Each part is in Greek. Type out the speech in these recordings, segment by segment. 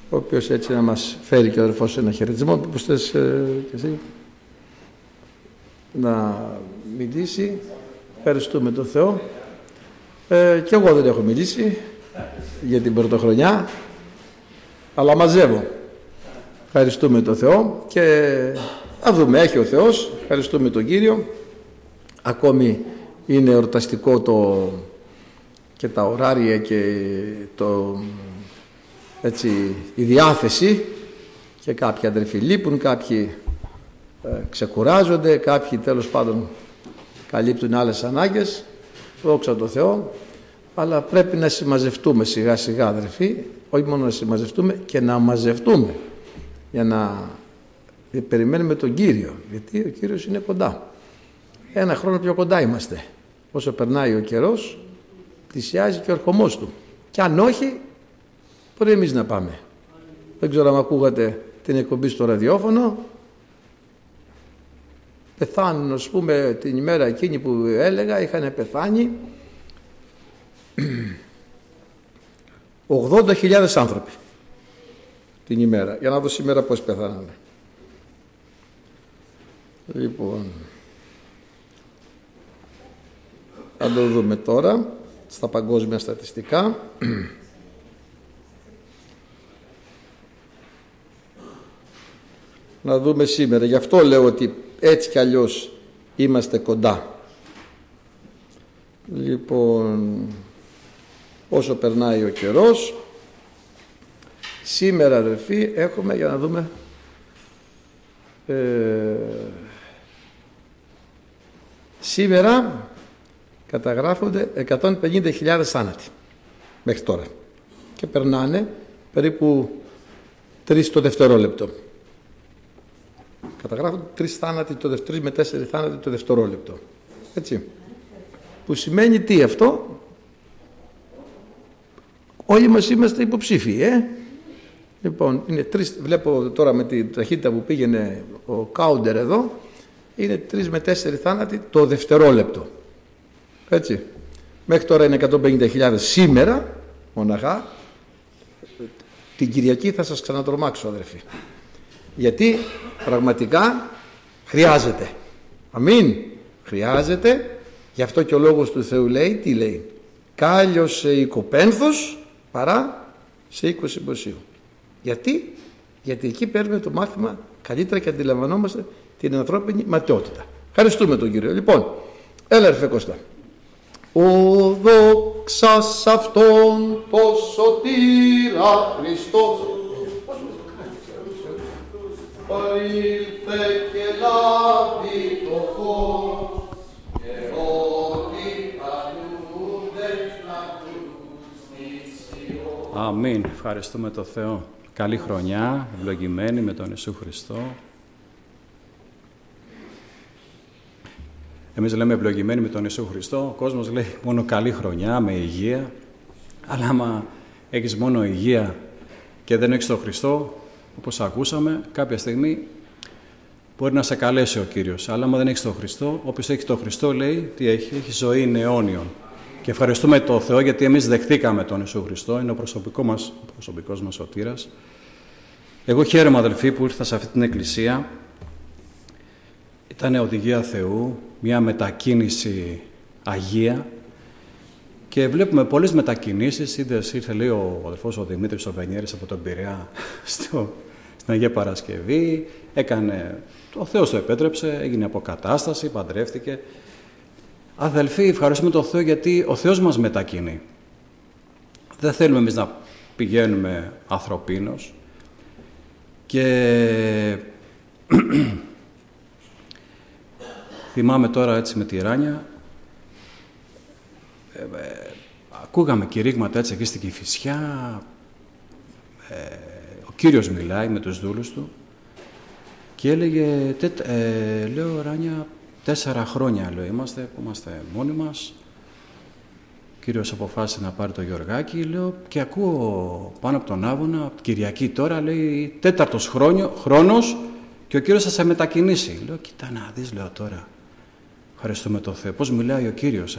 ο οποίος έτσι να μας φέρει και ο αδερφός ένα χαιρετισμό. Πώς θες και εσύ να μιλήσει? Ευχαριστούμε τον Θεό. Και εγώ δεν έχω μιλήσει για την πρωτοχρονιά, αλλά μαζεύω. Ευχαριστούμε τον Θεό και θα δούμε, έχει ο Θεός. Ευχαριστούμε τον Κύριο. Ακόμη είναι εορταστικό και τα ωράρια και έτσι, η διάθεση, και κάποιοι αδερφοί λείπουν, κάποιοι ξεκουράζονται, κάποιοι τέλος πάντων καλύπτουν άλλες ανάγκες, δόξα τω Θεώ, αλλά πρέπει να συμμαζευτούμε σιγά σιγά αδερφοί, όχι μόνο να συμμαζευτούμε και να μαζευτούμε για να περιμένουμε τον Κύριο, γιατί ο Κύριος είναι κοντά. Ένα χρόνο πιο κοντά είμαστε. Όσο περνάει ο καιρός, πλησιάζει και ο ερχομός του. Και αν όχι, μπορεί εμείς να πάμε. Δεν ξέρω αν ακούγατε την εκπομπή στο ραδιόφωνο. Πεθάνουν, ας πούμε, την ημέρα εκείνη που έλεγα, είχαν πεθάνει 80.000 άνθρωποι την ημέρα. Για να δω σήμερα πώς πεθάνανε. Λοιπόν, θα το δούμε τώρα στα παγκόσμια στατιστικά. Να δούμε σήμερα. Γι' αυτό λέω ότι έτσι κι αλλιώς είμαστε κοντά. Λοιπόν, όσο περνάει ο καιρός, σήμερα αδερφοί έχουμε, για να δούμε, σήμερα καταγράφονται 150.000 θάνατοι μέχρι τώρα και περνάνε περίπου 3 το δευτερόλεπτο. Καταγράφονται 3 με 4 θάνατοι το δευτερόλεπτο. Έτσι. Που σημαίνει τι αυτό? Όλοι μας είμαστε υποψήφοι, Λοιπόν, είναι 3, βλέπω τώρα με τη ταχύτητα που πήγαινε ο Κάουντερ εδώ, είναι 3 με 4 θάνατοι το δευτερόλεπτο. Έτσι. Μέχρι τώρα είναι 150.000 σήμερα, μοναχά. Την Κυριακή θα σας ξανατρομάξω αδερφοί. Γιατί πραγματικά χρειάζεται. Αμήν. Χρειάζεται. Γι' αυτό και ο λόγος του Θεού λέει, τι λέει? Κάλιος σε οικοπένθος παρά σε οίκο συμποσίου. Γιατί? Γιατί εκεί παίρνουμε το μάθημα καλύτερα και αντιλαμβανόμαστε την ανθρώπινη ματαιότητα. Ευχαριστούμε τον Κύριο. Λοιπόν, έλα ερφε Κώστα. Ο δόξας αυτόν το σωτήρα Χριστός ήλθε και λάβει το φως και ό,τι καλούνται να ακούσουν. Αμήν. Ευχαριστούμε τον Θεό. Καλή χρονιά, ευλογημένη με τον Ιησού Χριστό. Εμείς λέμε ευλογημένοι με τον Ιησού Χριστό, ο κόσμος λέει μόνο καλή χρονιά, με υγεία. Αλλά άμα έχεις μόνο υγεία και δεν έχεις τον Χριστό, όπως ακούσαμε, κάποια στιγμή μπορεί να σε καλέσει ο Κύριος. Αλλά άμα δεν έχεις τον Χριστό, όποιος έχει τον Χριστό λέει τι έχει? Έχει ζωή αιώνιον. Και ευχαριστούμε τον Θεό γιατί εμείς δεχτήκαμε τον Ιησού Χριστό, είναι ο προσωπικός μας σωτήρας. Εγώ χαίρομαι αδελφοί που ήρθα σε αυτή την εκκλησία. Ήταν οδηγία Θεού, μια μετακίνηση αγία και βλέπουμε πολλές μετακινήσεις. Ήρθε λέει ο αδελφός ο Δημήτρης ο Βενιέρης από τον Πειραιά στην Αγία Παρασκευή, ο Θεός το επέτρεψε, έγινε αποκατάσταση, παντρεύτηκε. Αδελφοί, ευχαριστούμε τον Θεό γιατί ο Θεός μας μετακινεί. Δεν θέλουμε εμείς να πηγαίνουμε ανθρωπίνως και θυμάμαι τώρα έτσι με τη Ράνια, ακούγαμε κηρύγματα έτσι εκεί στην Κηφισιά, ο Κύριος μιλάει με τους δούλους του και έλεγε, λέω Ράνια, 4 χρόνια λέω είμαστε μόνοι μας. Ο Κύριος αποφάσισε να πάρει το Γεωργάκι, λέω, και ακούω πάνω από τον Άβωνα, Κυριακή τώρα, λέει 4ος χρόνος και ο Κύριος θα σε μετακινήσει. Λέω, κοίτα να δεις, λέω τώρα. Ευχαριστούμε τον Θεό. Πώς μιλάει ο Κύριος,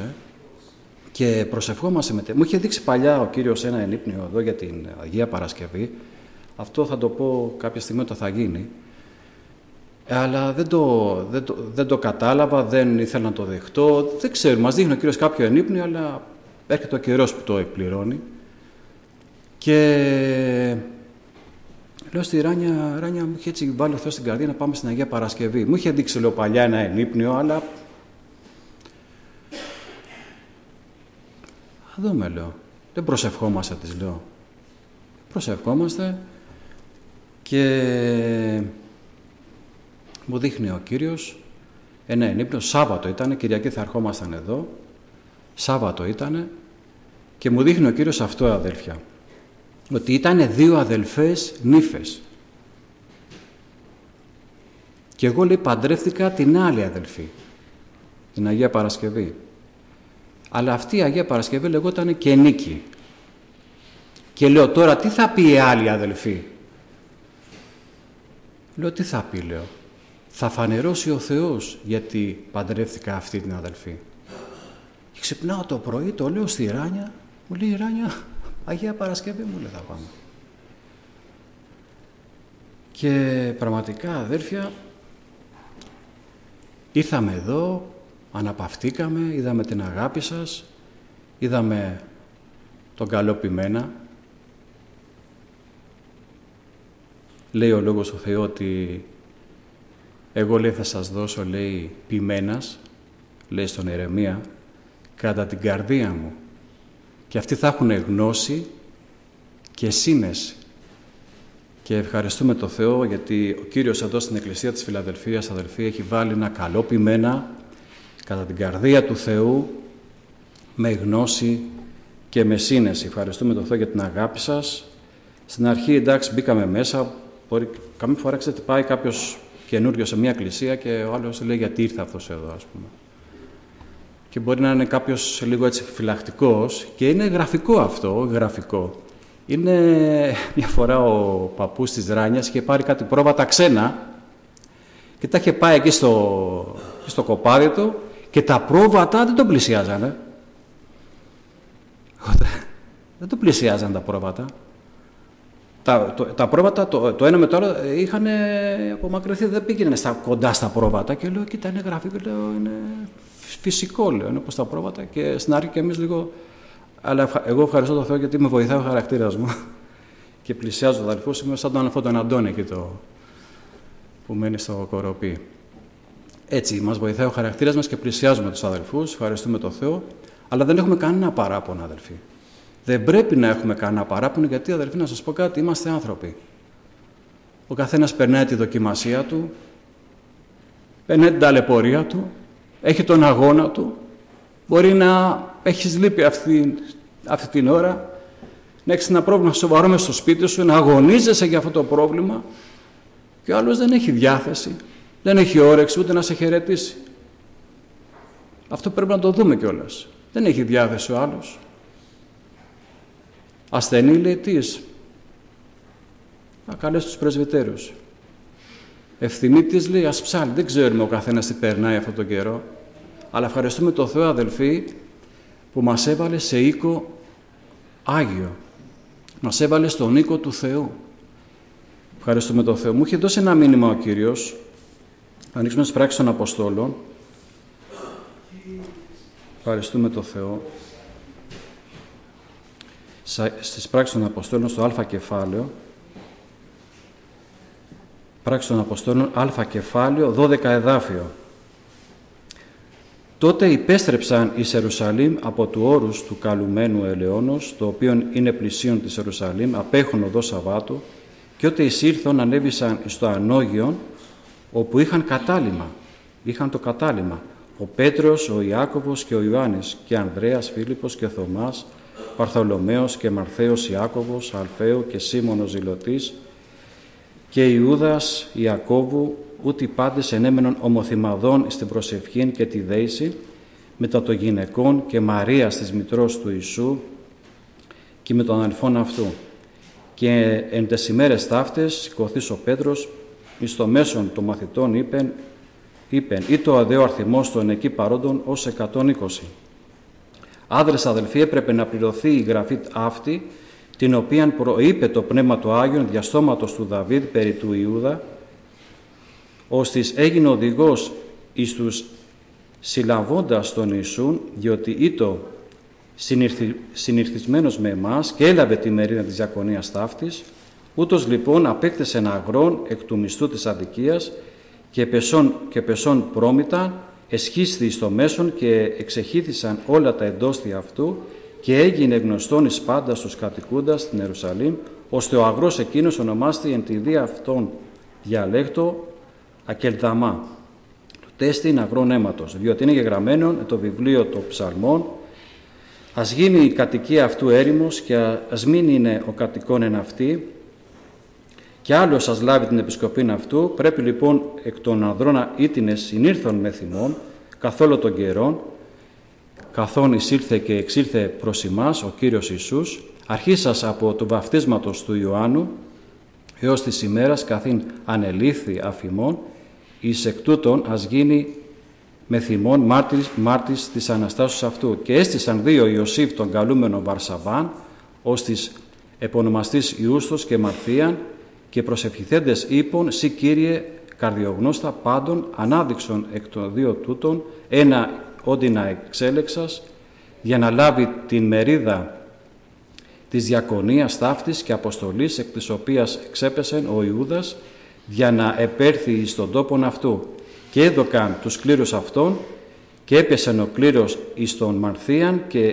Και προσευχόμαστε Μου είχε δείξει παλιά ο Κύριος ένα ενύπνιο εδώ για την Αγία Παρασκευή, Αυτό θα το πω κάποια στιγμή όταν θα γίνει. Αλλά δεν το κατάλαβα, δεν ήθελα να το δεχτώ. Δεν ξέρω, μας δείχνει ο Κύριος κάποιο ενύπνιο, αλλά έρχεται ο καιρός που το εκπληρώνει. Και λέω στη Ράνια μου είχε έτσι βάλει ο Θεός στην καρδία να πάμε στην Αγία Παρασκευή. Μου είχε δείξει, λέω, παλιά ένα ενύπνιο, αλλά θα δούμε, λέω. Δεν προσευχόμαστε, της λέω. Προσευχόμαστε και μου δείχνει ο Κύριος ένα ενύπνιο. Σάββατο ήτανε, Κυριακή θα ερχόμασταν εδώ. Σάββατο ήτανε και μου δείχνει ο Κύριος αυτό, αδέλφια. Ότι ήταν 2 αδελφές νύφες. Και εγώ, λέει, παντρεύτηκα την άλλη αδελφή, την Αγία Παρασκευή. Αλλά αυτή η Αγία Παρασκευή λεγόταν και Νίκη. Και λέω, τώρα τι θα πει η άλλη αδελφή? Λέω, τι θα πει, λέω. Θα φανερώσει ο Θεός γιατί παντρεύτηκα αυτή την αδελφή. Και ξυπνάω το πρωί, το λέω στη Ράνια, μου λέει η Ράνια, Αγία Παρασκευή, μου λέει, θα πάμε. Και πραγματικά, αδέρφια, ήρθαμε εδώ, αναπαυτήκαμε, είδαμε την αγάπη σας, είδαμε τον καλό ποιμένα. Λέει ο Λόγος του Θεού ότι εγώ, λέει, θα σας δώσω, λέει, ποιμένας, λέει στον Ερεμία, κατά την καρδία μου. Και αυτοί θα έχουν γνώση και σύνεση. Και ευχαριστούμε τον Θεό γιατί ο Κύριος εδώ στην Εκκλησία της Φιλαδελφίας, αδελφοί, έχει βάλει ένα καλό ποιμένα κατά την καρδία του Θεού με γνώση και με σύνεση. Ευχαριστούμε τον Θεό για την αγάπη σας. Στην αρχή, εντάξει, μπήκαμε μέσα. Καμία φορά, ξέρετε, πάει κάποιος καινούριο σε μια εκκλησία και ο άλλος λέει γιατί ήρθε αυτός εδώ, ας πούμε. Και μπορεί να είναι κάποιος λίγο έτσι φυλακτικός και είναι γραφικό αυτό, γραφικό. Είναι μια φορά ο παππούς της Ράνιας είχε πάρει κάτι πρόβατα ξένα και τα είχε πάει εκεί στο κοπάδι του και τα πρόβατα δεν τον πλησιάζανε. Δεν τον πλησιάζανε τα πρόβατα. Τα πρόβατα το ένα με το άλλο είχαν απομακρυνθεί, δεν πήγαινε κοντά στα πρόβατα και λέω, κοίτα, είναι γραφικό, λέω, είναι φυσικό, λέω, είναι όπως τα πρόβατα και στην αρχή και εμείς λίγο, αλλά εγώ ευχαριστώ τον Θεό γιατί με βοηθάει ο χαρακτήρας μου και πλησιάζω τους αδελφούς, είμαι σαν τον αδελφό τον Αντώνη εκεί που μένει στο Κοροπή. Έτσι, μας βοηθάει ο χαρακτήρας μας και πλησιάζουμε τους αδελφούς, ευχαριστούμε τον Θεό, αλλά δεν έχουμε κανένα παράπονο, αδελφοί. Δεν πρέπει να έχουμε κανένα παράπονο, γιατί, αδελφοί, να σας πω κάτι, είμαστε άνθρωποι. Ο καθένας περνάει τη δοκιμασία του, περνάει την ταλαιπωρία του, έχει τον αγώνα του, μπορεί να έχεις λύπη αυτή την ώρα, να έχεις ένα πρόβλημα σοβαρό μες στο σπίτι σου, να αγωνίζεσαι για αυτό το πρόβλημα και ο άλλος δεν έχει διάθεση, δεν έχει όρεξη ούτε να σε χαιρετήσει. Αυτό πρέπει να το δούμε κιόλας. Δεν έχει διάθεση ο άλλος. Ασθενή, λέει, τις. Να καλέσει τους πρεσβυτέρους. Ευθυνή της, λέει, ας ψάλει. Δεν ξέρουμε ο καθένας τι περνάει αυτόν τον καιρό. Αλλά ευχαριστούμε τον Θεό, αδελφοί, που μας έβαλε σε οίκο Άγιο. Μας έβαλε στον οίκο του Θεού. Ευχαριστούμε τον Θεό. Μου είχε δώσει ένα μήνυμα ο Κύριος. Ανοίξουμε τις πράξεις των Αποστόλων. Ευχαριστούμε τον Θεό. Στις πράξεις των Αποστόλων, στο Α κεφάλαιο. Πράξεις των Αποστόλων, Α κεφάλαιο, 12 εδάφιο. Τότε υπέστρεψαν εις Ιερουσαλήμ από του όρους του καλουμένου ελαιώνος, το οποίο είναι πλησίον της Ιερουσαλήμ, απέχουν οδό Σαββάτου, και ότε εισήλθον ανέβησαν στο Ανόγιον, όπου είχαν κατάλημα. Είχαν το κατάλημα. Ο Πέτρος, ο Ιάκωβος και ο Ιωάννης, και Ανδρέας, Φίλιππος και Θωμάς, Παρθολομαίος και Μαρθαίος Ιάκωβος, Αλφαίο και Σίμωνος Ζηλωτής, και Ιούδας Ιακώβου, ούτε οι πάντες ενέμενον ομοθυμαδών στην προσευχήν και τη δέηση, μετά των γυναικών και Μαρίας της μητρός του Ιησού και με τον αδελφόν αυτού. Και εν τες ημέρες ταύτες σηκωθείς ο Πέτρος, εις το μέσον των μαθητών είπεν ή το αδέο αριθμός των εκεί παρόντων ως 120. Άδρες, αδελφοί, έπρεπε να πληρωθεί η γραφή αυτή την οποία προείπε το Πνεύμα του Άγιον διαστόματος του Δαβίδ περί του Ιούδα, ώστις έγινε οδηγός εις τους συλλαβώντας τον Ιησούν, διότι ήτο συνηθισμένος με εμάς και έλαβε τη μερίδα της διακονίας ταύτης, ούτως λοιπόν απέκτησε ένα αγρόν εκ του μισθού της αδικίας και πεσόν πρόμητα, εσχίσθη στο μέσον και εξεχύθησαν όλα τα εντόστια αυτού και έγινε γνωστόν εις πάντα στους κατοικούντας στην Ιερουσαλήμ, ώστε ο αγρός εκείνος ονομάστη εν τη δία αυτόν διαλέκτο Ακελδαμά, του τέστην αγρών αίματος, διότι είναι γεγραμμένο το βιβλίο των ψαλμών, ας γίνει η κατοικία αυτού έρημος και ας μην είναι ο κατοικών εν αυτή, και άλλος ας λάβει την επισκοπήν αυτού. Πρέπει λοιπόν εκ των ανδρών ήτινες συνήρθον με θυμών καθόλου των καιρών, καθόν εισήλθε και εξήλθε προς ημάς ο Κύριος Ιησούς, αρχίσας από του βαφτίσματος του Ιωάννου έως της ημέρας καθήν ανελήφθη αφημών, εις εκ τούτων ας γίνει με θυμών μάρτης της Αναστάσεως αυτού. Και έστησαν δύο Ιωσήφ τον καλούμενο Βαρσαβάν, ως της επωνομαστής Ιούστος και Μαρθίαν, και προσευχηθέντες είπων, «Συ Κύριε καρδιογνώστα πάντων, ανάδειξον εκ των δύο τούτων, ένα όντι να εξέλεξας, για να λάβει την μερίδα της διακονίας ταύτης και αποστολής, εκ της οποίας εξέπεσεν ο Ιούδας, για να επέρθει εις τον τόπον αυτού. Και έδωκαν τους κλήρους αυτών, και έπεσεν ο κλήρος εις τον Μαρθίαν και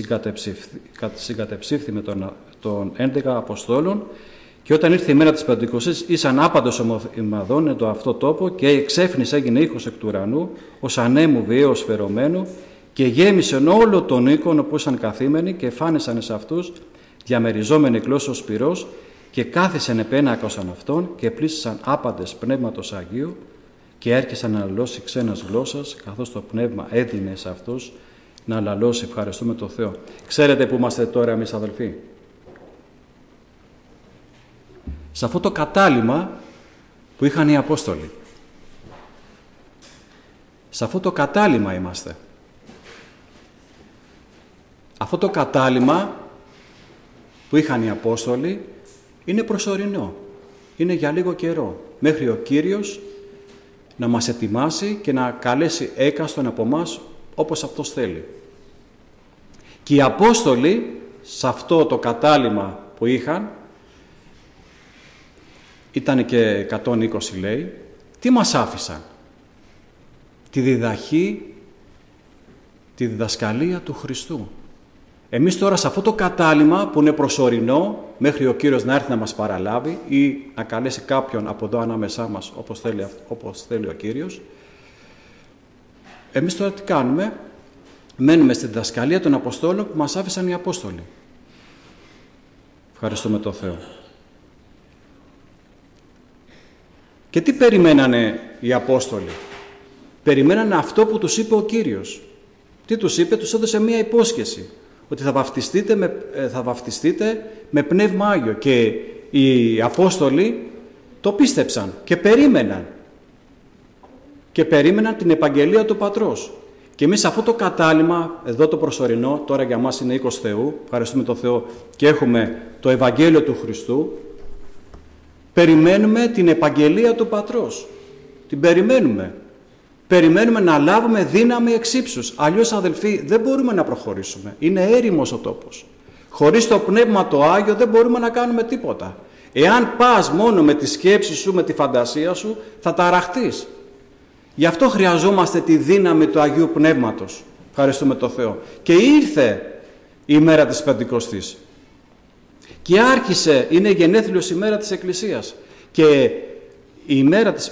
συγκατεψήφθη με των 11 Αποστόλων. Και όταν ήρθε η μέρα της Πεντηκοστής, ήσαν άπαντος ομαδών εν το αυτό τόπο, και εξέφνης έγινε ήχος εκ του ουρανού, ως ανέμου βιαίως φερωμένου, και γέμισεν όλο τον οίκον όπου ήσαν καθήμενοι, και φάνησαν εις αυτούς διαμεριζόμενοι γλώσσος πυρός, και κάθισαν επένακοσαν αυτών, και πλήσισαν άπαντες πνεύματος Αγίου, και έρχεσαν να λαλώσει ξένας γλώσσας, καθώς το πνεύμα έδινε σε αυτούς να λαλώσει. Ευχαριστούμε τον Θεό. Ξέρετε που είμαστε τώρα εμείς, αδελφοί? Σε αυτό το κατάλημα που είχαν οι Απόστολοι. Σε αυτό το κατάλημα είμαστε. Αυτό το κατάλημα που είχαν οι Απόστολοι είναι προσωρινό. Είναι για λίγο καιρό. Μέχρι ο Κύριος να μας ετοιμάσει και να καλέσει έκαστον από εμάς όπως Αυτός θέλει. Και οι Απόστολοι σε αυτό το κατάλημα που είχαν, ήταν και 120 λέει, τι μας άφησαν? Τη διδαχή, τη διδασκαλία του Χριστού. Εμείς τώρα σε αυτό το κατάλημα που είναι προσωρινό, μέχρι ο Κύριος να έρθει να μας παραλάβει ή να καλέσει κάποιον από εδώ ανάμεσά μας όπως θέλει ο Κύριος, εμείς τώρα τι κάνουμε? Μένουμε στη διδασκαλία των Αποστόλων που μας άφησαν οι Απόστολοι. Ευχαριστούμε τον Θεό. Και τι περιμένανε οι Απόστολοι? Περιμένανε αυτό που τους είπε ο Κύριος. Τι τους είπε? Τους έδωσε μία υπόσχεση. Ότι θα βαφτιστείτε με Πνεύμα Άγιο. Και οι Απόστολοι το πίστεψαν και περίμεναν. Και περίμεναν την επαγγελία του Πατρός. Και εμείς αυτό το κατάλημα, εδώ το προσωρινό, τώρα για μας είναι οίκος Θεού, ευχαριστούμε τον Θεό, και έχουμε το Ευαγγέλιο του Χριστού, περιμένουμε την επαγγελία του Πατρός. Την περιμένουμε. Περιμένουμε να λάβουμε δύναμη εξ ύψους. Αλλιώς, αδελφοί, δεν μπορούμε να προχωρήσουμε. Είναι έρημος ο τόπος. Χωρίς το Πνεύμα το Άγιο δεν μπορούμε να κάνουμε τίποτα. Εάν πας μόνο με τη σκέψη σου, με τη φαντασία σου, θα ταραχτείς. Γι' αυτό χρειαζόμαστε τη δύναμη του Αγίου Πνεύματος. Ευχαριστούμε τον Θεό. Και ήρθε η μέρα της Πεντηκοστής. Και άρχισε, είναι η γενέθλιος ημέρα της Εκκλησίας. Και η μέρα της...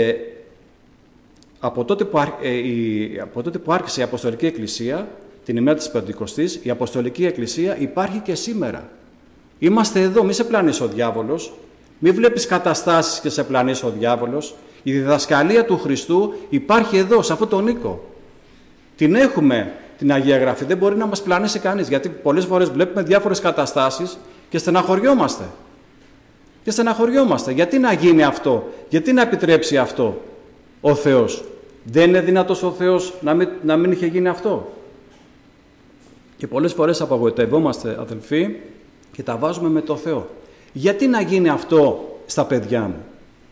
Από τότε που άρχισε η Αποστολική Εκκλησία, την ημέρα της Πεντηκοστής, η Αποστολική Εκκλησία υπάρχει και σήμερα. Είμαστε εδώ, μη σε πλανήσει ο διάβολος, μη βλέπεις καταστάσεις και σε πλανήσει ο διάβολος. Η διδασκαλία του Χριστού υπάρχει εδώ, σε αυτόν τον οίκο. Την έχουμε, την Αγία Γραφή, δεν μπορεί να μας πλανήσει κανείς, γιατί πολλές φορές βλέπουμε διάφορες καταστάσεις και στεναχωριόμαστε. Και στεναχωριόμαστε. Γιατί να γίνει αυτό, γιατί να επιτρέψει αυτό ο Θεός? Δεν είναι δυνατός ο Θεός να μην είχε γίνει αυτό? Και πολλές φορές απογοητευόμαστε, αδελφοί, και τα βάζουμε με το Θεό. Γιατί να γίνει αυτό στα παιδιά μου?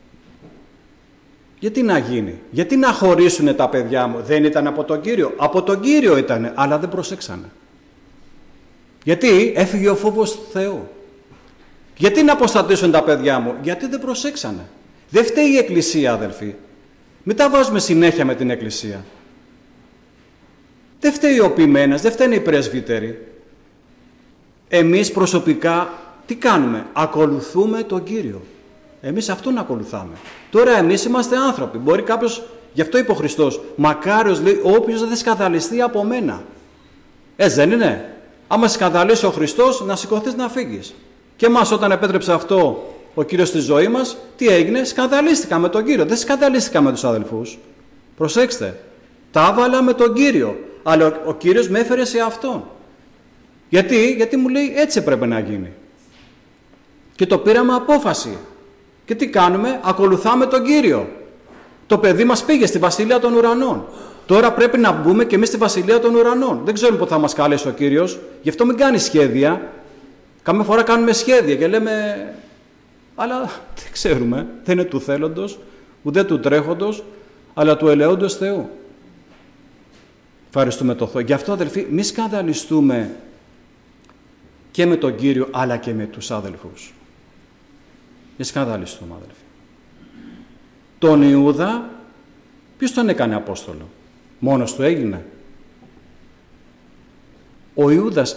Γιατί να γίνει? Γιατί να χωρίσουν τα παιδιά μου? Δεν ήταν από τον Κύριο? Από τον Κύριο ήτανε, αλλά δεν προσέξανε. Γιατί έφυγε ο φόβος του Θεού. Γιατί να αποστατήσουν τα παιδιά μου? Γιατί δεν προσέξανε. Δεν φταίει η Εκκλησία, αδελφοί. Μην τα βάζουμε συνέχεια με την Εκκλησία. Δεν φταίει ο ποιμένας, δεν φταίνε οι πρεσβύτεροι. Εμείς προσωπικά τι κάνουμε? Ακολουθούμε τον Κύριο. Εμείς αυτόν ακολουθάμε. Τώρα εμείς είμαστε άνθρωποι. Μπορεί κάποιος, γι' αυτό είπε ο Χριστός, μακάριος, λέει, όποιος δεν σκανδαλιστεί από μένα. Έτσι δεν είναι? Άμα σκανδαλίσει ο Χριστός, να σηκωθείς να φύγεις. Και εμάς όταν επέτρεψε αυτό ο Κύριος στη ζωή μας, τι έγινε? Σκανδαλίστηκα με τον Κύριο. Δεν σκανδαλίστηκα με τους αδελφούς. Προσέξτε. Τα έβαλα με τον Κύριο. Αλλά ο Κύριος με έφερε σε αυτόν. Γιατί μου λέει έτσι έπρεπε να γίνει. Και το πήραμε απόφαση. Και τι κάνουμε? Ακολουθάμε τον Κύριο. Το παιδί μας πήγε στη Βασιλεία των Ουρανών. Τώρα πρέπει να μπούμε και εμείς στη Βασιλεία των Ουρανών. Δεν ξέρουμε πότε θα μας καλέσει ο Κύριος. Γι' αυτό μην κάνει σχέδια. Καμιά φορά κάνουμε σχέδια και λέμε, αλλά δεν ξέρουμε. Δεν είναι του θέλοντος, ούτε του τρέχοντος, αλλά του ελεόντος Θεού. Ευχαριστούμε τον Θεό. Γι' αυτό, αδελφοί, μη σκανδαλιστούμε και με τον Κύριο, αλλά και με τους αδελφούς. Μη σκανδαλιστούμε, αδελφοί. Τον Ιούδα, ποιος τον έκανε Απόστολο? Μόνος του έγινε? Ο Ιούδας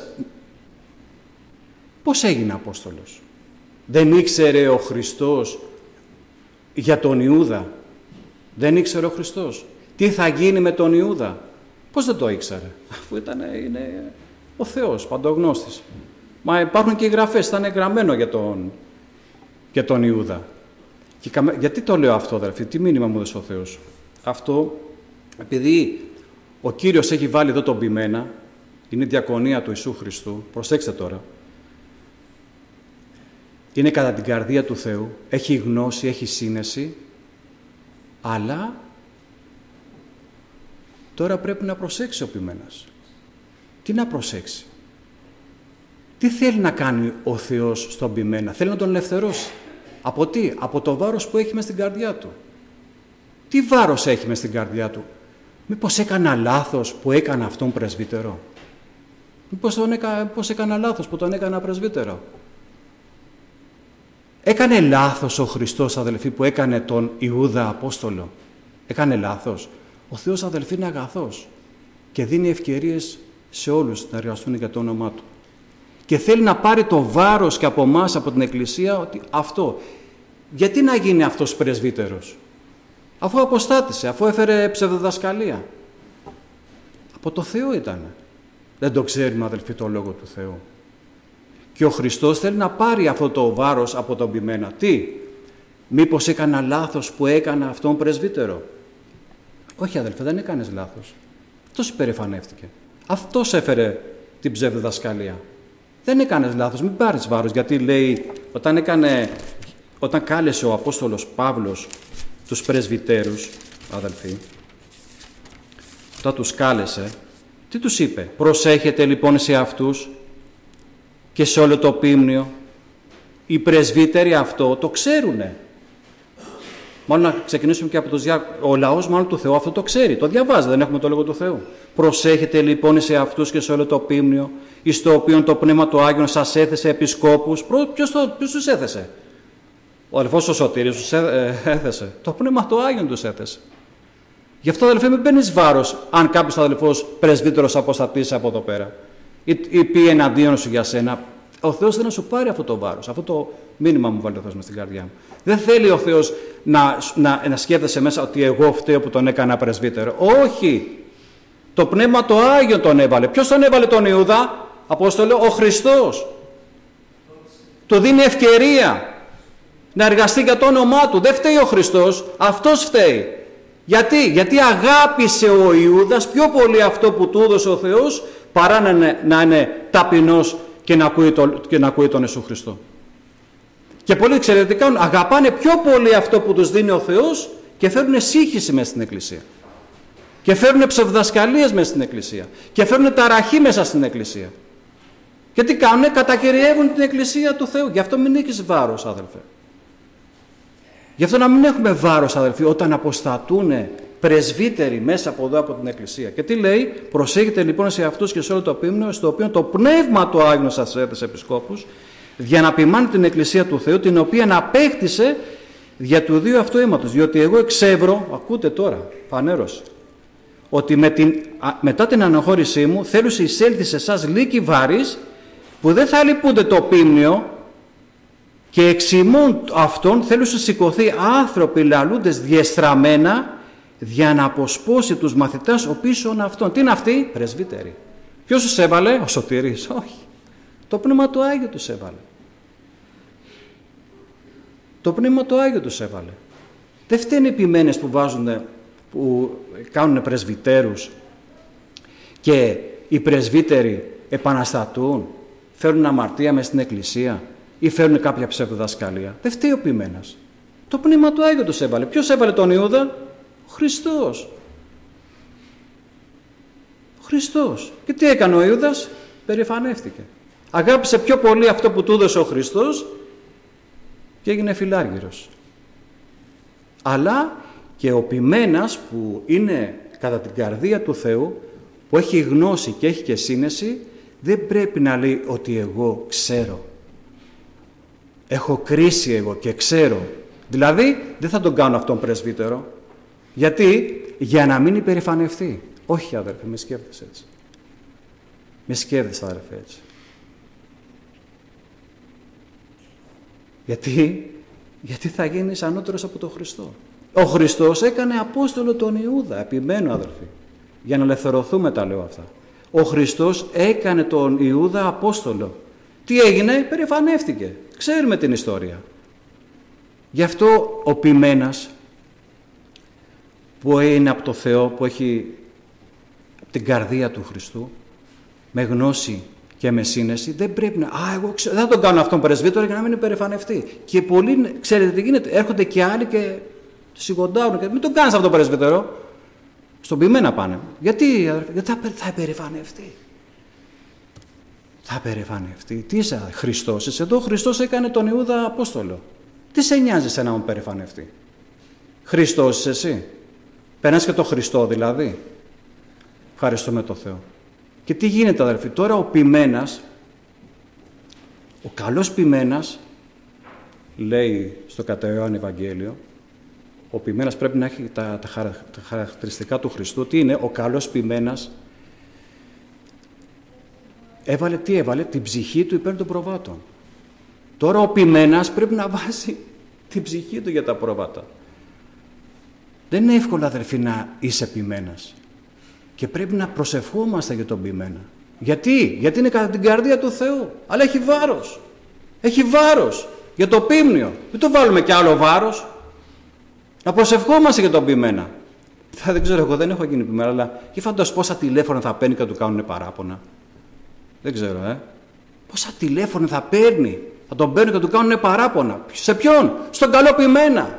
πώς έγινε Απόστολος? Δεν ήξερε ο Χριστός για τον Ιούδα? Δεν ήξερε ο Χριστός τι θα γίνει με τον Ιούδα? Πώς δεν το ήξερε? Αφού είναι ο Θεός, παντογνώστης. Μα υπάρχουν και οι γραφές, ήταν γραμμένο για τον Ιούδα. Και γιατί το λέω αυτό, αδελφοί? Τι μήνυμα μου έδωσε ο Θεός? Αυτό επειδή ο Κύριος έχει βάλει εδώ τον ποιμένα, είναι η διακονία του Ιησού Χριστού. Προσέξτε τώρα. Είναι κατά την καρδία του Θεού, έχει γνώση, έχει σύνεση, αλλά τώρα πρέπει να προσέξει ο ποιμένας. Τι να προσέξει? Τι θέλει να κάνει ο Θεός στον ποιμένα? Θέλει να τον ελευθερώσει. Από τι? Από το βάρος που έχει μες στην καρδιά του. Τι βάρος έχει μες στην καρδιά του? Μήπως έκανα λάθος που έκανα αυτόν πρεσβύτερο? Μήπως έκανα λάθος που τον έκανα πρεσβύτερο? Έκανε λάθος ο Χριστός, αδελφοί, που έκανε τον Ιούδα Απόστολο? Έκανε λάθος? Ο Θεός, αδελφοί, είναι αγαθός και δίνει ευκαιρίες σε όλους να εργαστούν για το όνομά Του. Και θέλει να πάρει το βάρος και από εμάς, από την Εκκλησία, ότι αυτό. Γιατί να γίνει αυτός πρεσβύτερος? Αφού αποστάτησε, αφού έφερε ψευδοδασκαλία. Από το Θεό ήταν. Δεν το ξέρουμε, αδελφοί, το Λόγο του Θεού. Και ο Χριστός θέλει να πάρει αυτό το βάρος από τον ποιμένα. Τι? Μήπως έκανα λάθος που έκανα αυτόν πρεσβύτερο? Όχι, αδελφέ, δεν έκανες λάθος. Αυτός υπερηφανεύτηκε. Αυτός έφερε την ψευδοδασκαλία. Δεν έκανες λάθος, μην πάρεις βάρος. Γιατί λέει, όταν κάλεσε ο Απόστολος Παύλος τους πρεσβυτέρους, αδελφοί, όταν τους κάλεσε, τι τους είπε? Προσέχετε λοιπόν σε αυτούς και σε όλο το πίμνιο. Οι πρεσβύτεροι αυτό το ξέρουνε. Μάλλον να ξεκινήσουμε και από τους ο λαός μάλλον του Θεού αυτό το ξέρει, το διαβάζει, δεν έχουμε το Λόγο του Θεού. Προσέχετε λοιπόν σε αυτούς και σε όλο το πίμνιο, εις το οποίο το Πνεύμα του Άγιον σας έθεσε επισκόπους. Ποιος τους έθεσε? Ο αδελφός ο Σωτήρης τους έθεσε. Το Πνεύμα του Άγιον τους έθεσε. Γι' αυτό, αδελφέ, μην παίρνεις βάρος αν κάποιος αδελφός πρεσβύτερος αποστατήσει από εδώ πέρα ή πει εναντίον σου για σένα. Ο Θεός θέλει να σου πάρει αυτό το βάρος. Αυτό το μήνυμα μου βάλει ο Θεός μες στην καρδιά μου. Δεν θέλει ο Θεός να σκέφτεσαι μέσα ότι εγώ φταίω που τον έκανα πρεσβύτερο. Όχι. Το Πνεύμα το Άγιο τον έβαλε. Ποιος τον έβαλε τον Ιούδα, Απόστολε? Ο Χριστός. Του δίνει ευκαιρία να εργαστεί για το όνομά Του. Δεν φταίει ο Χριστός, αυτός φταίει. Γιατί αγάπησε ο Ιούδας πιο πολύ αυτό που του έδωσε ο Θεός παρά να είναι ταπεινός και να ακούει τον Ιησού Χριστό. Και πολλοί, ξέρετε τι κάνουν? Αγαπάνε πιο πολύ αυτό που τους δίνει ο Θεός και φέρνουν σύγχυση μέσα στην Εκκλησία. Και φέρνουν ψευδασκαλίες μέσα στην Εκκλησία. Και φέρνουν ταραχή μέσα στην Εκκλησία. Και τι κάνουνε? Κατακυριεύουν την Εκκλησία του Θεού. Γι' αυτό μην έχεις βάρος, αδελφέ. Γι' αυτό να μην έχουμε βάρος, αδελφοί, όταν αποστατούν πρεσβύτεροι μέσα από εδώ από την Εκκλησία. Και τι λέει? Προσέχετε λοιπόν σε αυτούς και σε όλο το ποίμνιο, στο οποίο το πνεύμα του Άγιου σας έθεσε επισκόπους, για να ποιμάνει την Εκκλησία του Θεού, την οποία απέκτησε για του δύο αυτού αίματος. Διότι εγώ εξεύρω, ακούτε τώρα, φανέρωση, ότι μετά την αναχώρησή μου θέλουσε εισέλθει σε εσάς λύκοι βάρης, που δεν θα λυπούνται το ποίμνιο, και εξ ημών αυτών θέλουσε σηκωθεί άνθρωποι λαλούντες διεστραμμένα, για να αποσπώσει τους μαθητάς ο πίσων αυτών. Τι είναι αυτοί? Πρεσβύτεροι. Ποιος τους έβαλε? Ο Σωτήρης? Όχι. Το Πνεύμα του Άγιο τους έβαλε. Το Πνεύμα του Άγιο τους έβαλε. Δεν φταίνουν οι ποιμένες που κάνουν πρεσβυτέρους και οι πρεσβύτεροι επαναστατούν, φέρνουν αμαρτία μες στην Εκκλησία ή φέρνουν κάποια ψευδοδασκαλία. Δεν φταίει ο ποιμένας. Το Πνεύμα του Άγιο τους έβαλε. Ποιος έβαλε τον Ιούδα? Ο Χριστός. Ο Χριστός. Και τι έκανε ο Ιούδας? Περηφανεύτηκε. Αγάπησε πιο πολύ αυτό που του έδωσε ο Χριστός και έγινε φιλάργυρος. Αλλά και ο ποιμένας που είναι κατά την καρδία του Θεού, που έχει γνώση και έχει και σύνεση, δεν πρέπει να λέει ότι εγώ ξέρω. Έχω κρίση εγώ και ξέρω. Δηλαδή δεν θα τον κάνω αυτόν πρεσβύτερο. Γιατί? Για να μην υπερηφανευτεί. Όχι, αδερφέ, μη σκέφτεσαι έτσι. Μη σκέφτεσαι, αδερφέ, έτσι. Γιατί θα γίνεις ανώτερος από τον Χριστό. Ο Χριστός έκανε απόστολο τον Ιούδα. Επιμένω, αδερφοί, για να ελευθερωθούμε τα λέω αυτά. Ο Χριστός έκανε τον Ιούδα απόστολο. Τι έγινε? Περηφανεύτηκε. Ξέρουμε την ιστορία. Γι' αυτό ο ποιμένας που είναι από το Θεό, που έχει την καρδία του Χριστού, με γνώση και με σύνεση, δεν πρέπει να... εγώ δεν θα τον κάνω αυτόν πρεσβύτερο για να μην υπερηφανευτεί. Και πολλοί, ξέρετε τι γίνεται, έρχονται και άλλοι και σιγοντάρουν και μην τον κάνεις αυτόν πρεσβύτερο. Στον ποιμένα πάνε. Γιατί θα υπερηφανευτεί. Θα υπερηφανευτεί. Τι είσαι Χριστός? Είσαι εδώ. Χριστός έκανε τον Ιούδα απόστολο. Τι σε νοιάζει σε να μου υπερηφανευτεί? Χριστός είσαι εσύ. Περνάς και το Χριστό δηλαδή. Ευχαριστούμε το Θεό. Και τι γίνεται, αδελφοί? Τώρα ο ποιμένας, ο καλός ποιμένας, λέει στο κατά Ιωάννη Ευαγγέλιο, ο ποιμένας πρέπει να έχει τα χαρακτηριστικά του Χριστού. Τι είναι ο καλός ποιμένας? Τι έβαλε? Την ψυχή του υπέρ των προβάτων. Τώρα ο ποιμένας πρέπει να βάζει την ψυχή του για τα πρόβατα. Δεν είναι εύκολο, αδελφοί, να είσαι ποιμένας. Και πρέπει να προσευχόμαστε για τον ποιμένα. Γιατί? Γιατί είναι κατά την καρδία του Θεού. Αλλά έχει βάρος. Έχει βάρος για το ποίμνιο. Μην το βάλουμε κι άλλο βάρος. Να προσευχόμαστε για τον ποιμένα. Δεν ξέρω, εγώ δεν έχω γίνει ποιμένα, αλλά και φαντάσου πόσα τηλέφωνα θα παίρνει και θα του κάνουν παράπονα. Δεν ξέρω, Πόσα τηλέφωνα θα παίρνει. Θα τον παίρνουν και του κάνουν παράπονα. Σε ποιον? Στον καλό ποιμένα.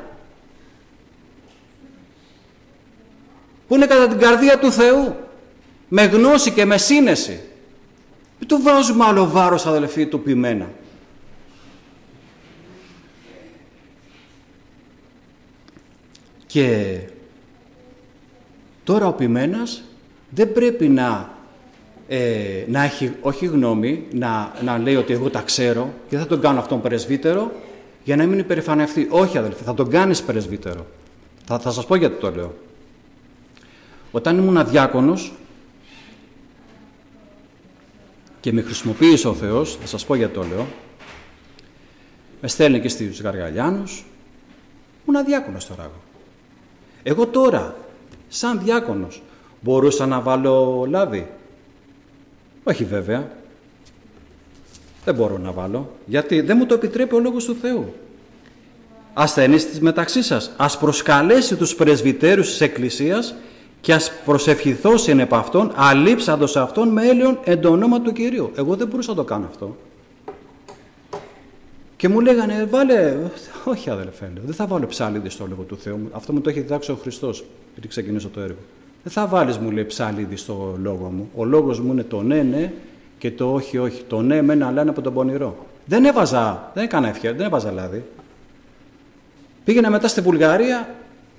Που είναι κατά την καρδία του Θεού, με γνώση και με σύνεση. Μην του βάζουμε άλλο βάρος, αδελφοί, του ποιμένα. Και τώρα ο ποιμένας δεν πρέπει να έχει, όχι γνώμη, να λέει ότι εγώ τα ξέρω και θα τον κάνω αυτόν πρεσβύτερο για να μην υπερηφανευτεί. Όχι, αδελφοί, θα τον κάνεις πρεσβύτερο. Θα σας πω γιατί το λέω. Όταν ήμουν διάκονος και με χρησιμοποίησε ο Θεός, θα σας πω γιατί το λέω, με στέλνει και στους Γαργαλιάνους, ήμουν διάκονος τώρα. Εγώ τώρα, σαν διάκονος, μπορούσα να βάλω λάδι? Όχι βέβαια. Δεν μπορώ να βάλω. Γιατί δεν μου το επιτρέπει ο Λόγος του Θεού. Ασθενείς μεταξύ σας, ας προσκαλέσει τους πρεσβυτέρους της Εκκλησίας και ας προσευχηθώσουν επ' αυτόν, αλείψαντος αυτόν με έλεον εν το όνομα του Κυρίου. Εγώ δεν μπορούσα να το κάνω αυτό. Και μου λέγανε, βάλε... Όχι, αδελφέ, δεν θα βάλω ψάλιδι στο Λόγο του Θεού. Αυτό μου το έχει διδάξει ο Χριστός, πριν ξεκινήσω το έργο. Δεν θα βάλεις, μου λέει, ψάλιδι στο Λόγο μου. Ο Λόγος μου είναι το ναι, ναι και το όχι, όχι. Το ναι με ένα λένε από τον πονηρό. Δεν έκανα ευχαίρεια, δεν έβαζα λάδι. Πήγαινα μετά στη Βουλγαρία.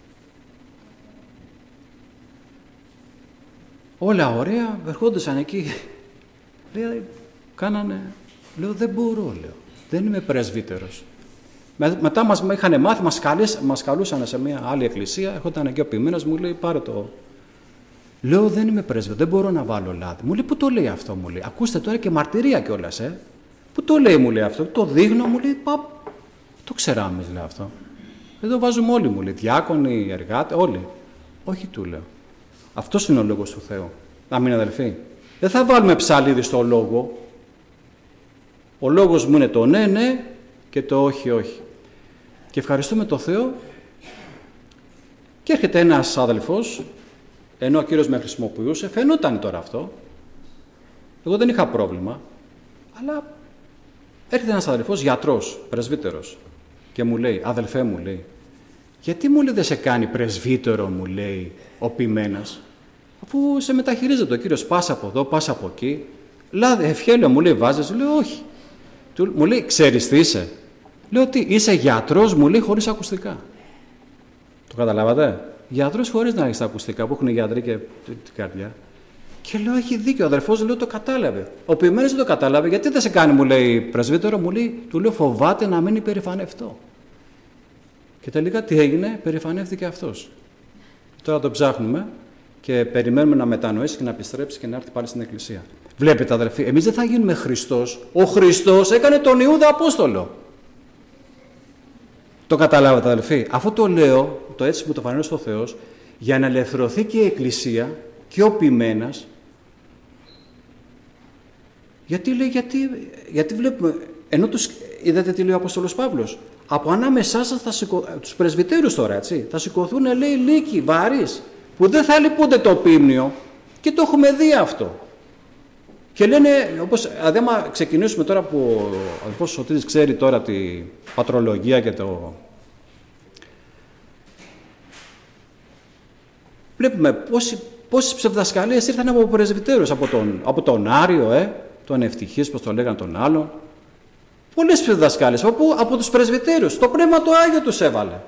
Όλα ωραία, ερχόντουσαν εκεί. Λέει, κάνανε. Λέω, δεν μπορώ, λέω. Δεν είμαι πρεσβύτερος. Μετά μας είχαν μάθει, μας καλούσαν σε μια άλλη εκκλησία. Έρχονταν εκεί ο ποιμένος, μου λέει, πάρε το. Λέω, δεν είμαι πρέσβυτερος, δεν μπορώ να βάλω λάδι. Μου λέει, πού το λέει αυτό, μου λέει. Ακούστε τώρα και μαρτυρία κιόλας, Πού το λέει, μου λέει αυτό. Το δείχνω, μου λέει, το ξέραμε, λέει αυτό. Εδώ βάζουμε όλοι, μου λέει, διάκονοι, εργάτες, όλοι. Όχι, του λέω. Αυτός είναι ο λόγος του Θεού. Αμήν, αδελφοί. Δεν θα βάλουμε ψαλίδι στο λόγο. Ο λόγος μου είναι το ναι, ναι και το όχι, όχι. Και ευχαριστούμε τον Θεό. Και έρχεται ένας αδελφός, ενώ ο Κύριος με χρησιμοποιούσε, φαινόταν τώρα αυτό. Εγώ δεν είχα πρόβλημα, αλλά έρχεται ένας αδελφός, γιατρός, πρεσβύτερος, και μου λέει, αδελφέ μου λέει, γιατί μου λέει δεν σε κάνει πρεσβύτερο, μου λέει, ο ποιμένας, αφού σε μεταχειρίζεται ο Κύριος, πας από εδώ, πας από εκεί, λάδι, ευχέλιο, μου λέει, βάζεις, λέω όχι. Μου λέει, ξέρεις τι είσαι. Λέω, τι, είσαι γιατρός, μου λέει, χωρίς ακουστικά. Το καταλάβατε. Γιατρός χωρίς να έχεις τα ακουστικά που έχουν οι γιατροί και την καρδιά. Και λέω, έχει δίκιο. Ο αδερφός, λέω, το κατάλαβε. Ο ποιμένος δεν το κατάλαβε. Γιατί δεν σε κάνει, μου λέει, πρεσβύτερο, μου λέει, του λέω, φοβάται να μην υπερηφανευτώ. Και τελικά τι έγινε, περηφανεύτηκε αυτός. Τώρα το ψάχνουμε και περιμένουμε να μετανοήσει και να επιστρέψει και να έρθει πάλι στην εκκλησία. Βλέπετε, αδερφοί, εμείς δεν θα γίνουμε Χριστός. Ο Χριστός έκανε τον Ιούδα Απόστολο. Το καταλάβατε, αδελφοί. Αυτό το λέω, το έτσι που το φανέρωσε ο Θεός, για να ελευθερωθεί και η Εκκλησία και ο ποιμένας. Γιατί λέει, γιατί βλέπουμε, ενώ είδατε τι λέει ο Απόστολος Παύλος, από ανάμεσά σας τους πρεσβυτέρους τώρα, έτσι, θα σηκωθούν, λέει, λύκοι, βαρύς, που δεν θα λυπούνται το πίμνιο και το έχουμε δει αυτό. Και λένε, όπως, άμα ξεκινήσουμε τώρα που ο αδελφός Σωτήρης ξέρει τώρα τη πατρολογία και το... Βλέπουμε πόσες ψευδασκαλίες ήρθαν από πρεσβυτέρους, από τον Άριο, τον Ευτυχής, πώς το λέγανε τον άλλον. Πολλές ψευδασκαλίες, από τους πρεσβυτέρους. Το Πνεύμα το Άγιο τους έβαλε.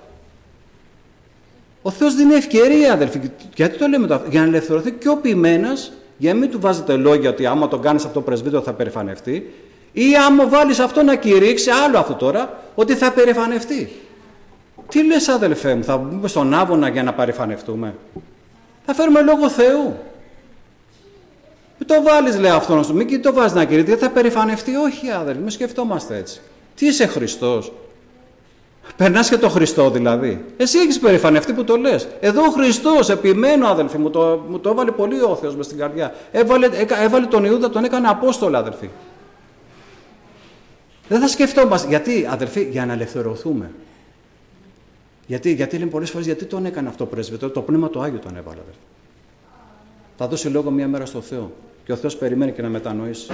Ο Θεός δίνει ευκαιρία, αδελφοί. Γιατί το λέμε τώρα, για να ελευθερωθεί και ο ποιμένας, για να μην του βάζετε λόγια ότι άμα τον κάνεις αυτό το πρεσβύτερο θα περηφανευτεί, ή άμα βάλεις αυτό να κηρύξει, άλλο αυτό τώρα, ότι θα περηφανευτεί. Τι λες, αδελφέ μου, θα μπούμε στον Άβωνα για να περηφανευτούμε. Θα φέρουμε λόγο Θεού. Μην το βάλεις, λέει αυτόν, μην το βάζεις να κηρύξει, θα περηφανευτεί. Όχι, αδελφέ, μην σκεφτόμαστε έτσι. Τι είσαι Χριστός. Περνάς και το Χριστό δηλαδή. Εσύ έχεις περηφανευτεί που το λες. Εδώ ο Χριστός, επιμένω, αδελφοί, μου το έβαλε πολύ ο Θεός μες στην καρδιά. Έβαλε τον Ιούδα, τον έκανε Απόστολο, αδελφοί. Δεν θα σκεφτόμαστε. Γιατί, αδελφοί, για να ελευθερωθούμε. Γιατί λέμε πολλές φορές, γιατί τον έκανε αυτό πρέσβυτερο, το Πνεύμα το Άγιο τον έβαλε, αδελφοί. Θα δώσει λόγο μία μέρα στο Θεό. Και ο Θεός περιμένει και να μετανοήσει.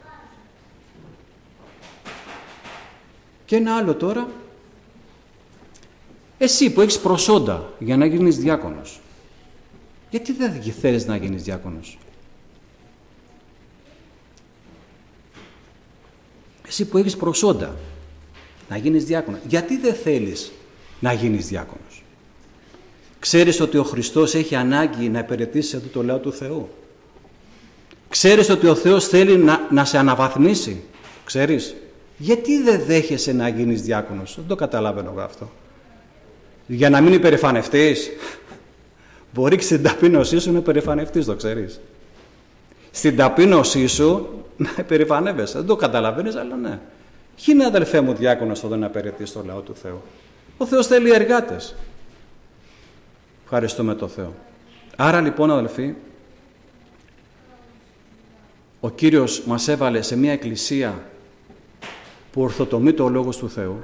Και ένα άλλο τώρα. Εσύ που έχεις προσόντα για να γίνεις διάκονος, γιατί δεν θέλεις να γίνεις διάκονος. Εσύ που έχεις προσόντα να γίνεις διάκονος, γιατί δεν θέλεις να γίνεις διάκονος. Ξέρεις ότι ο Χριστός έχει ανάγκη να υπηρετήσει αυτό το λαό του Θεού. Ξέρεις ότι ο Θεός θέλει να σε αναβαθμίσει. Ξέρεις. Γιατί δεν δέχεσαι να γίνεις διάκονος. Δεν το καταλαβαίνω εγώ αυτό. Για να μην υπερηφανευτείς. Μπορεί και στην ταπείνωσή σου να υπερηφανευτείς, το ξέρεις. Στην ταπείνωσή σου να υπερηφανεύεσαι. Δεν το καταλαβαίνεις, αλλά ναι. Γίνε, αδελφέ μου, διάκονος εδώ να υπηρετείς το λαό του Θεού. Ο Θεός θέλει εργάτες. Ευχαριστούμε τον Θεό. Άρα λοιπόν, αδελφοί, ο Κύριος μας έβαλε σε μια εκκλησία που ορθοτομεί το Λόγος του Θεού.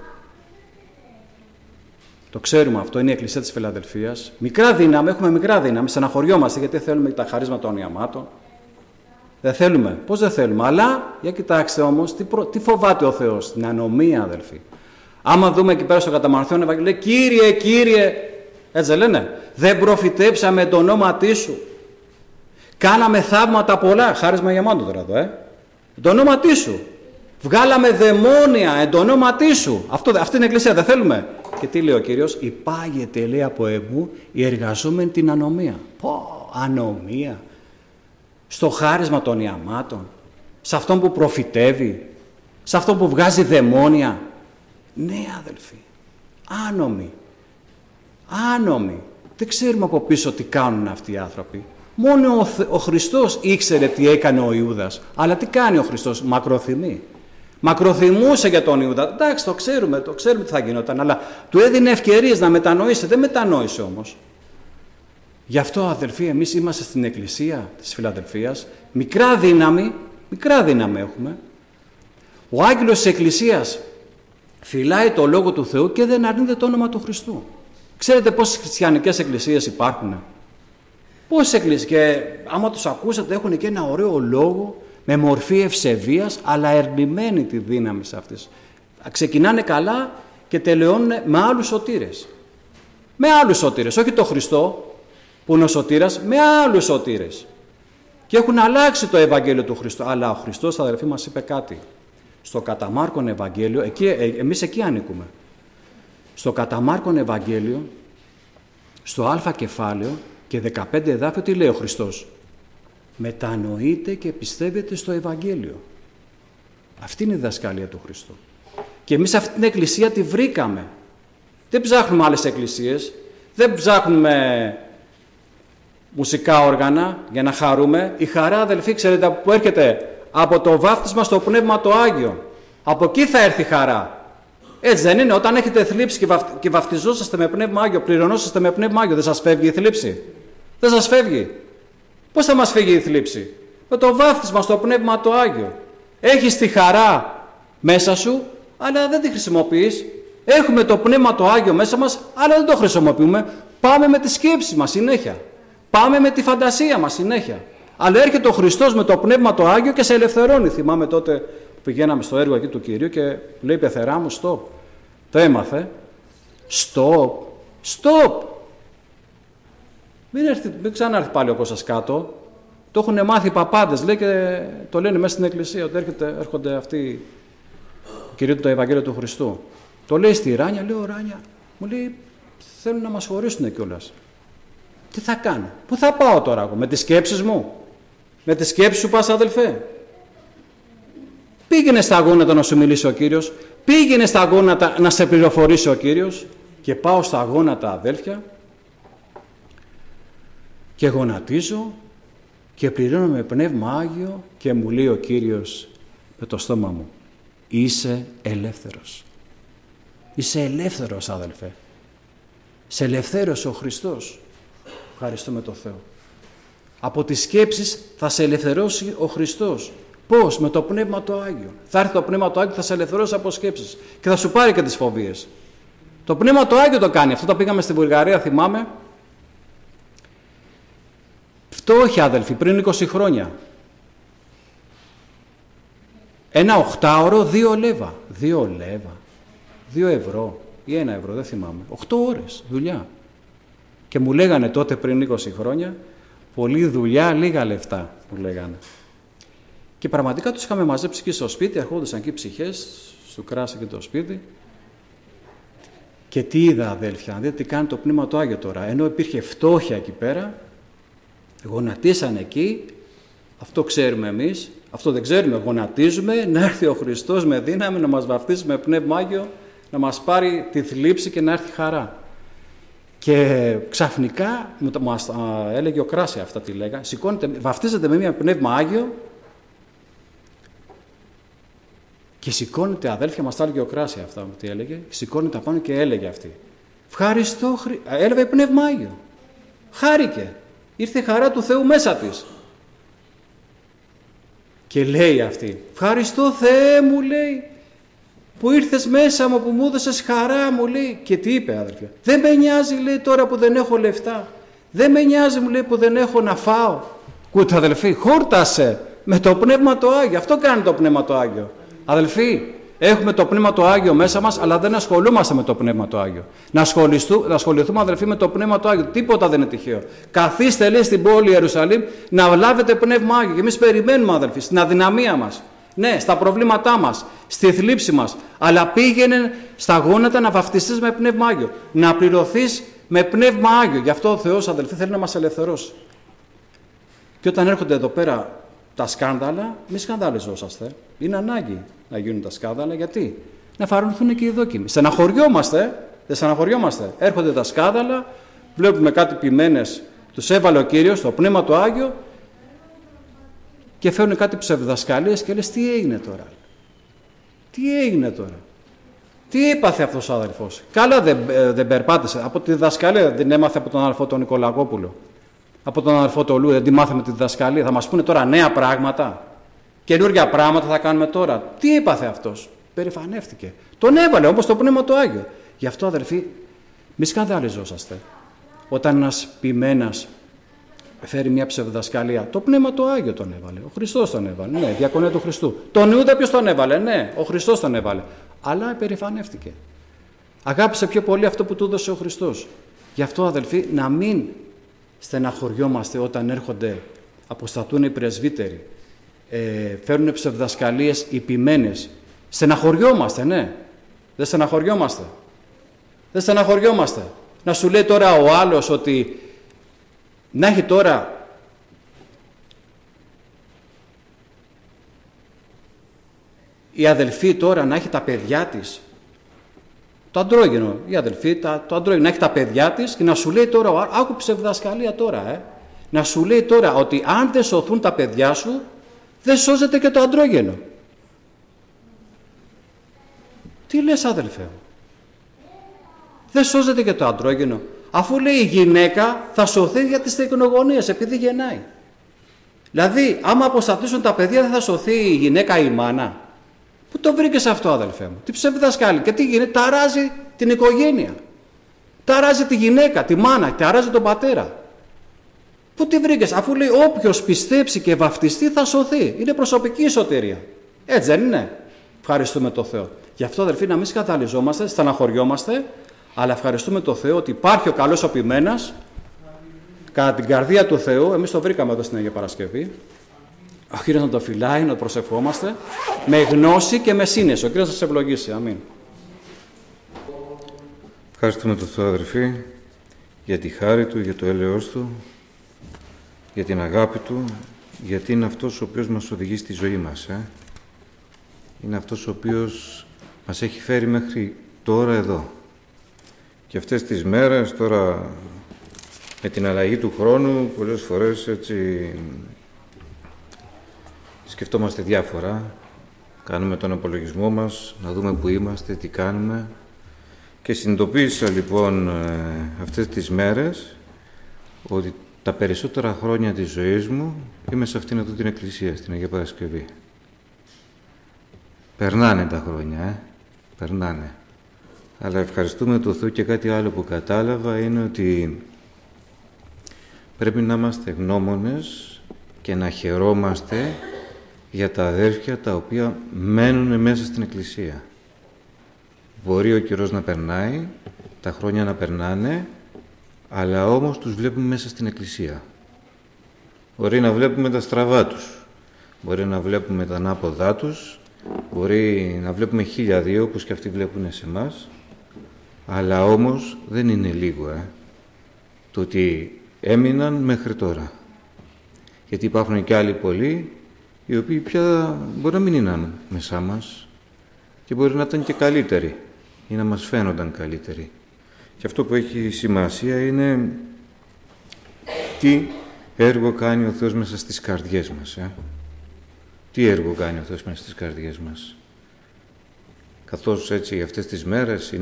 Το ξέρουμε αυτό, είναι η Εκκλησία της Φιλαδελφίας. Μικρά δύναμη, έχουμε μικρά δύναμη, στεναχωριόμαστε γιατί θέλουμε τα χαρίσματα των ιαμάτων. Δεν θέλουμε. Πώς δεν θέλουμε. Αλλά, για κοιτάξτε όμως, τι φοβάται ο Θεός. Την ανομία, αδελφοί. Άμα δούμε εκεί πέρα στο Καταμαρθιόν Ευαγγέλιο, λέει, Κύριε, Κύριε, έτσι δεν λένε, δεν προφητέψαμε το όνομά σου. Κάναμε θαύματα πολλά, χάρισμα γεμάτο τώρα εδώ, Εν το ονόματί σου. Βγάλαμε δαιμόνια εν το ονόματί σου. Αυτή είναι η Εκκλησία, δεν θέλουμε. Και τι λέει ο Κύριος? Υπάγεται, λέει, από εμού οι εργαζόμενοι την ανομία. Ανομία. Στο χάρισμα των ιαμάτων. Σε αυτόν που προφητεύει. Σε αυτόν που βγάζει δαιμόνια. Ναι, αδελφοί. Άνομοι. Δεν ξέρουμε από πίσω τι κάνουν αυτοί οι άνθρωποι. Μόνο ο Χριστός ήξερε τι έκανε ο Ιούδας. Αλλά τι κάνει ο Χριστός? Μακροθυμεί. Μακροθυμούσε για τον Ιούδα. Εντάξει, το ξέρουμε τι θα γινόταν. Αλλά του έδινε ευκαιρίες να μετανοήσει. Δεν μετανόησε όμως. Γι' αυτό, αδελφοί, εμείς είμαστε στην Εκκλησία της Φιλαδελφίας. Μικρά δύναμη έχουμε. Ο άγγελος της Εκκλησίας φυλάει το Λόγο του Θεού και δεν αρνείται το όνομα του Χριστού. Ξέρετε πόσες χριστιανικές εκκλησίες υπάρχουν? Πόσες εκκλησίες? Και άμα τους ακούσατε, έχουν και ένα ωραίο λόγο με μορφή ευσεβίας, αλλά ερνημένη τη δύναμη σε αυτές. Ξεκινάνε καλά και τελειώνουν με άλλους σωτήρες. Με άλλους σωτήρες, όχι το Χριστό που είναι ο σωτήρας, με άλλους σωτήρες. Και έχουν αλλάξει το Ευαγγέλιο του Χριστού. Αλλά ο Χριστός, αδελφοί, μας είπε κάτι. Στο κατά Μάρκον Ευαγγέλιο, εμείς εκεί ανήκουμε. Στο κατά Μάρκον Ευαγγέλιο, στο Α κεφάλαιο και 15 εδάφιο, τι λέει ο Χριστός? Μετανοείτε και πιστεύετε στο Ευαγγέλιο. Αυτή είναι η διδασκαλία του Χριστού. Και εμείς αυτή την εκκλησία τη βρήκαμε. Δεν ψάχνουμε άλλες εκκλησίες, δεν ψάχνουμε μουσικά όργανα για να χαρούμε. Η χαρά, αδελφοί, ξέρετε που έρχεται? Από το βάφτισμα στο Πνεύμα το Άγιο. Από εκεί θα έρθει η χαρά. Έτσι δεν είναι? Όταν έχετε θλίψη και βαφτιζόσαστε με Πνεύμα Άγιο, πληρωνόσαστε με Πνεύμα Άγιο, δεν σας φεύγει η θλίψη? Δεν σας φεύγει. Πώς θα μας φύγει η θλίψη? Με το βάφτισμα στο Πνεύμα το Άγιο. Έχεις τη χαρά μέσα σου, αλλά δεν τη χρησιμοποιείς. Έχουμε το Πνεύμα το Άγιο μέσα μας, αλλά δεν το χρησιμοποιούμε. Πάμε με τη σκέψη μας συνέχεια. Πάμε με τη φαντασία μας συνέχεια. Αλλά έρχεται ο Χριστός με το Πνεύμα το Άγιο και σε ελευθερώνει. Θυμάμαι τότε που πηγαίναμε στο έργο εκεί του Κυρίου και λέει: πεθερά μου, stop. Το έμαθε. Stop. Μην ξανάρθει πάλι ο Κώστας κάτω. Το έχουν μάθει οι παπάδες, λέει, και το λένε μέσα στην εκκλησία ότι έρχονται αυτοί κηρύττουν το Ευαγγέλιο του Χριστού. Το λέει στη Ράνια, λέω: Ράνια, μου λέει, θέλουν να μας χωρίσουν κιόλας. Τι θα κάνω? Πού θα πάω τώρα εγώ? Με τις σκέψεις μου? Με τις σκέψεις σου πας, αδελφέ? Πήγαινε στα γόνατα να σου μιλήσει ο Κύριος. Πήγαινε στα γόνατα να σε πληροφορήσει ο Κύριος. Και πάω στα γόνατα, αδέλφια, και γονατίζω και πληρώνω με Πνεύμα Άγιο και μου λέει ο Κύριος με το στόμα μου: είσαι ελεύθερος. Είσαι ελεύθερος, αδελφέ. Σε ελευθέρωσε ο Χριστός. Ευχαριστούμε τον Θεό. Από τις σκέψεις θα σε ελευθερώσει ο Χριστός. Πώς? Με το Πνεύμα το Άγιο. Θα έρθει το Πνεύμα το Άγιο, θα σε ελευθερώσει από σκέψεις και θα σου πάρει και τις φοβίες. Το Πνεύμα το Άγιο το κάνει. Αυτό το πήγαμε στη Βουλγαρία, θυμάμαι. Φτώχεια, αδελφοί, πριν 20 χρόνια. Ένα 8ωρο, 2 λέβα. 2 λέβα. 2 ευρώ ή 1 ευρώ, δεν θυμάμαι. 8 ώρες δουλειά. Και μου λέγανε τότε πριν 20 χρόνια, πολλή δουλειά, λίγα λεφτά, μου λέγανε. Και πραγματικά τους είχαμε μαζέψει εκεί στο σπίτι, ερχόντουσαν εκεί ψυχές, στο κράσι και το σπίτι. Και τι είδα, αδέλφια, δείτε τι κάνει το Πνεύμα το Άγιο τώρα. Ενώ υπήρχε φτώχεια εκεί πέρα, γονατίσαν εκεί, αυτό ξέρουμε εμείς, αυτό δεν ξέρουμε, γονατίζουμε, να έρθει ο Χριστός με δύναμη, να μας βαφτίσει με Πνεύμα Άγιο, να μας πάρει τη θλίψη και να έρθει χαρά. Και ξαφνικά, μας έλεγε ο Κράση αυτά τι λέγα, βαφτίζεται με μια Πνεύμα Άγιο και σηκώνεται, αδέλφια, μας τα έλεγε ο Κράση αυτά τι έλεγε, σηκώνεται απάνω και έλεγε αυτή: ευχαριστώ, έλαβε Πνεύμα Άγιο, χάρηκε, ήρθε η χαρά του Θεού μέσα της. Και λέει αυτή: ευχαριστώ Θεέ μου, λέει, που ήρθες μέσα μου, που μου έδωσες χαρά, μου λέει. Και τι είπε, αδελφιά? Δεν με νοιάζει, λέει, τώρα που δεν έχω λεφτά. Δεν με νοιάζει, μου λέει, που δεν έχω να φάω. Ακούτε, αδελφοί, χόρτασε με το Πνεύμα το Άγιο. Αυτό κάνει το Πνεύμα το Άγιο. Αδελφοί, έχουμε το Πνεύμα το Άγιο μέσα μας, αλλά δεν ασχολούμαστε με το Πνεύμα το Άγιο. Να ασχοληθούμε, αδελφοί, με το Πνεύμα το Άγιο. Τίποτα δεν είναι τυχαίο. Καθίστε, λέει, στην πόλη Ιερουσαλήμ να λάβετε Πνεύμα Άγιο. Και εμείς περιμένουμε, αδελφοί, στην αδυναμία μας. Ναι, στα προβλήματά μας, στη θλίψη μας. Αλλά πήγαινε στα γόνατα να βαφτιστείς με Πνεύμα Άγιο. Να πληρωθείς με Πνεύμα Άγιο. Γι' αυτό ο Θεός, αδελφοί, θέλει να μας ελευθερώσει. Και όταν έρχονται εδώ πέρα τα σκάνδαλα, μη σκανδαλιζόσαστε. Είναι ανάγκη να γίνουν τα σκάνδαλα. Γιατί? Να φαρονθούν και οι δόκιμοι. Στεναχωριόμαστε, δεν στεναχωριόμαστε. Έρχονται τα σκάνδαλα, βλέπουμε κάτι ποιημένες, τους έβαλε ο Κύριος, το Πνεύμα του Άγιο, και φέρνουν κάτι ψευδιδασκαλίες και λες, τι έγινε τώρα? Τι έγινε τώρα? Τι έπαθε αυτός ο αδελφός? Καλά δεν περπάτησε. Από τη διδασκαλία δεν έμαθε από τον αδελφό τον Νικολακόπουλο. Από τον αδελφό τον Λου, δεν τη μάθαμε τη διδασκαλία. Θα μας πούνε τώρα νέα πράγματα. Καινούργια πράγματα θα κάνουμε τώρα. Τι έπαθε αυτός? Περηφανεύτηκε. Τον έβαλε όμως το Πνεύμα του Άγιο. Γι' αυτό, αδελφοί, μη σκανδαλιζόσαστε. Όταν ένας ποιμένας φέρει μια ψευδιδασκαλία, το Πνεύμα του Άγιο τον έβαλε. Ο Χριστός τον έβαλε. Ναι, διακονία του Χριστού. Τον Ιούδα ποιος τον έβαλε? Ναι, ο Χριστός τον έβαλε. Αλλά περηφανεύτηκε. Αγάπησε πιο πολύ αυτό που του έδωσε ο Χριστός. Γι' αυτό, αδελφοί, να μην στεναχωριόμαστε όταν έρχονται, αποστατούν οι πρεσβύτεροι, φέρνουν ψευδιδασκαλίες οι ποιμένες. Στεναχωριόμαστε, ναι. Δεν στεναχωριόμαστε. Δεν στεναχωριόμαστε. Να σου λέει τώρα ο άλλος ότι να έχει τώρα η αδελφή τώρα να έχει τα παιδιά της, το αντρόγυνο, η αδελφή, το αντρόγυνο, να έχει τα παιδιά της και να σου λέει τώρα, άκου ψευδιδασκαλία τώρα, να σου λέει τώρα ότι αν δεν σωθούν τα παιδιά σου, δεν σώζεται και το αντρόγυνο. Τι λες, αδελφέ μου? Δεν σώζεται και το αντρόγυνο. Αφού λέει η γυναίκα θα σωθεί για τις τεκνογωνίες επειδή γεννάει. Δηλαδή, άμα αποστατήσουν τα παιδιά, δεν θα σωθεί η γυναίκα ή η μάνα. Πού το βρήκες αυτό, αδελφέ μου? Τι ψευδιδασκάλη? Και τι γίνεται? Ταράζει την οικογένεια. Ταράζει τη γυναίκα, τη μάνα, ταράζει τον πατέρα. Πού τη βρήκες? Αφού λέει όποιος πιστέψει και βαφτιστεί θα σωθεί. Είναι προσωπική σωτηρία. Έτσι δεν είναι? Ευχαριστούμε τον Θεό. Γι' αυτό, αδελφοί, να μην σκαταλιζόμαστε, στεναχωριόμαστε, αλλά ευχαριστούμε τον Θεό ότι υπάρχει ο καλός ο ποιμένας κατά την καρδία του Θεού. Εμείς το βρήκαμε εδώ στην Αγία Παρασκευή. Ο Κύριος να το φυλάει, να το προσευχόμαστε με γνώση και με σύνεση. Ο Κύριος να σας ευλογήσει. Αμήν. Ευχαριστούμε τον Θεό, αδελφοί, για τη χάρη Του, για το έλεος Του, για την αγάπη Του, γιατί είναι αυτός ο οποίος μας οδηγεί στη ζωή μας. Είναι αυτός ο οποίος μας έχει φέρει μέχρι τώρα εδώ. Και αυτές τις μέρες, τώρα με την αλλαγή του χρόνου, πολλές φορές έτσι σκεφτόμαστε διάφορα. Κάνουμε τον απολογισμό μας, να δούμε που είμαστε, τι κάνουμε. Και συνειδητοποίησα λοιπόν αυτές τις μέρες ότι τα περισσότερα χρόνια της ζωής μου είμαι σε αυτήν εδώ την εκκλησία, στην Αγία Παρασκευή. Περνάνε τα χρόνια, περνάνε. Αλλά ευχαριστούμε τον Θεό, και κάτι άλλο που κατάλαβα είναι ότι πρέπει να είμαστε γνώμονες και να χαιρόμαστε για τα αδέρφια τα οποία μένουν μέσα στην εκκλησία. Μπορεί ο καιρός να περνάει, τα χρόνια να περνάνε, αλλά όμως τους βλέπουμε μέσα στην εκκλησία. Μπορεί να βλέπουμε τα στραβά τους, μπορεί να βλέπουμε τα ανάποδά τους, μπορεί να βλέπουμε 1002 όπως και αυτοί βλέπουν σε εμάς, αλλά όμως δεν είναι λίγο το ότι έμειναν μέχρι τώρα. Γιατί υπάρχουν και άλλοι πολλοί οι οποίοι πια μπορεί να μην είναι μεσά μας και μπορεί να ήταν και καλύτεροι ή να μας φαίνονταν καλύτεροι. Και αυτό που έχει σημασία είναι τι έργο κάνει ο Θεός μέσα στις καρδιές μας. Τι έργο κάνει ο Θεός μέσα στις καρδιές μας. Καθώς έτσι αυτές τις μέρες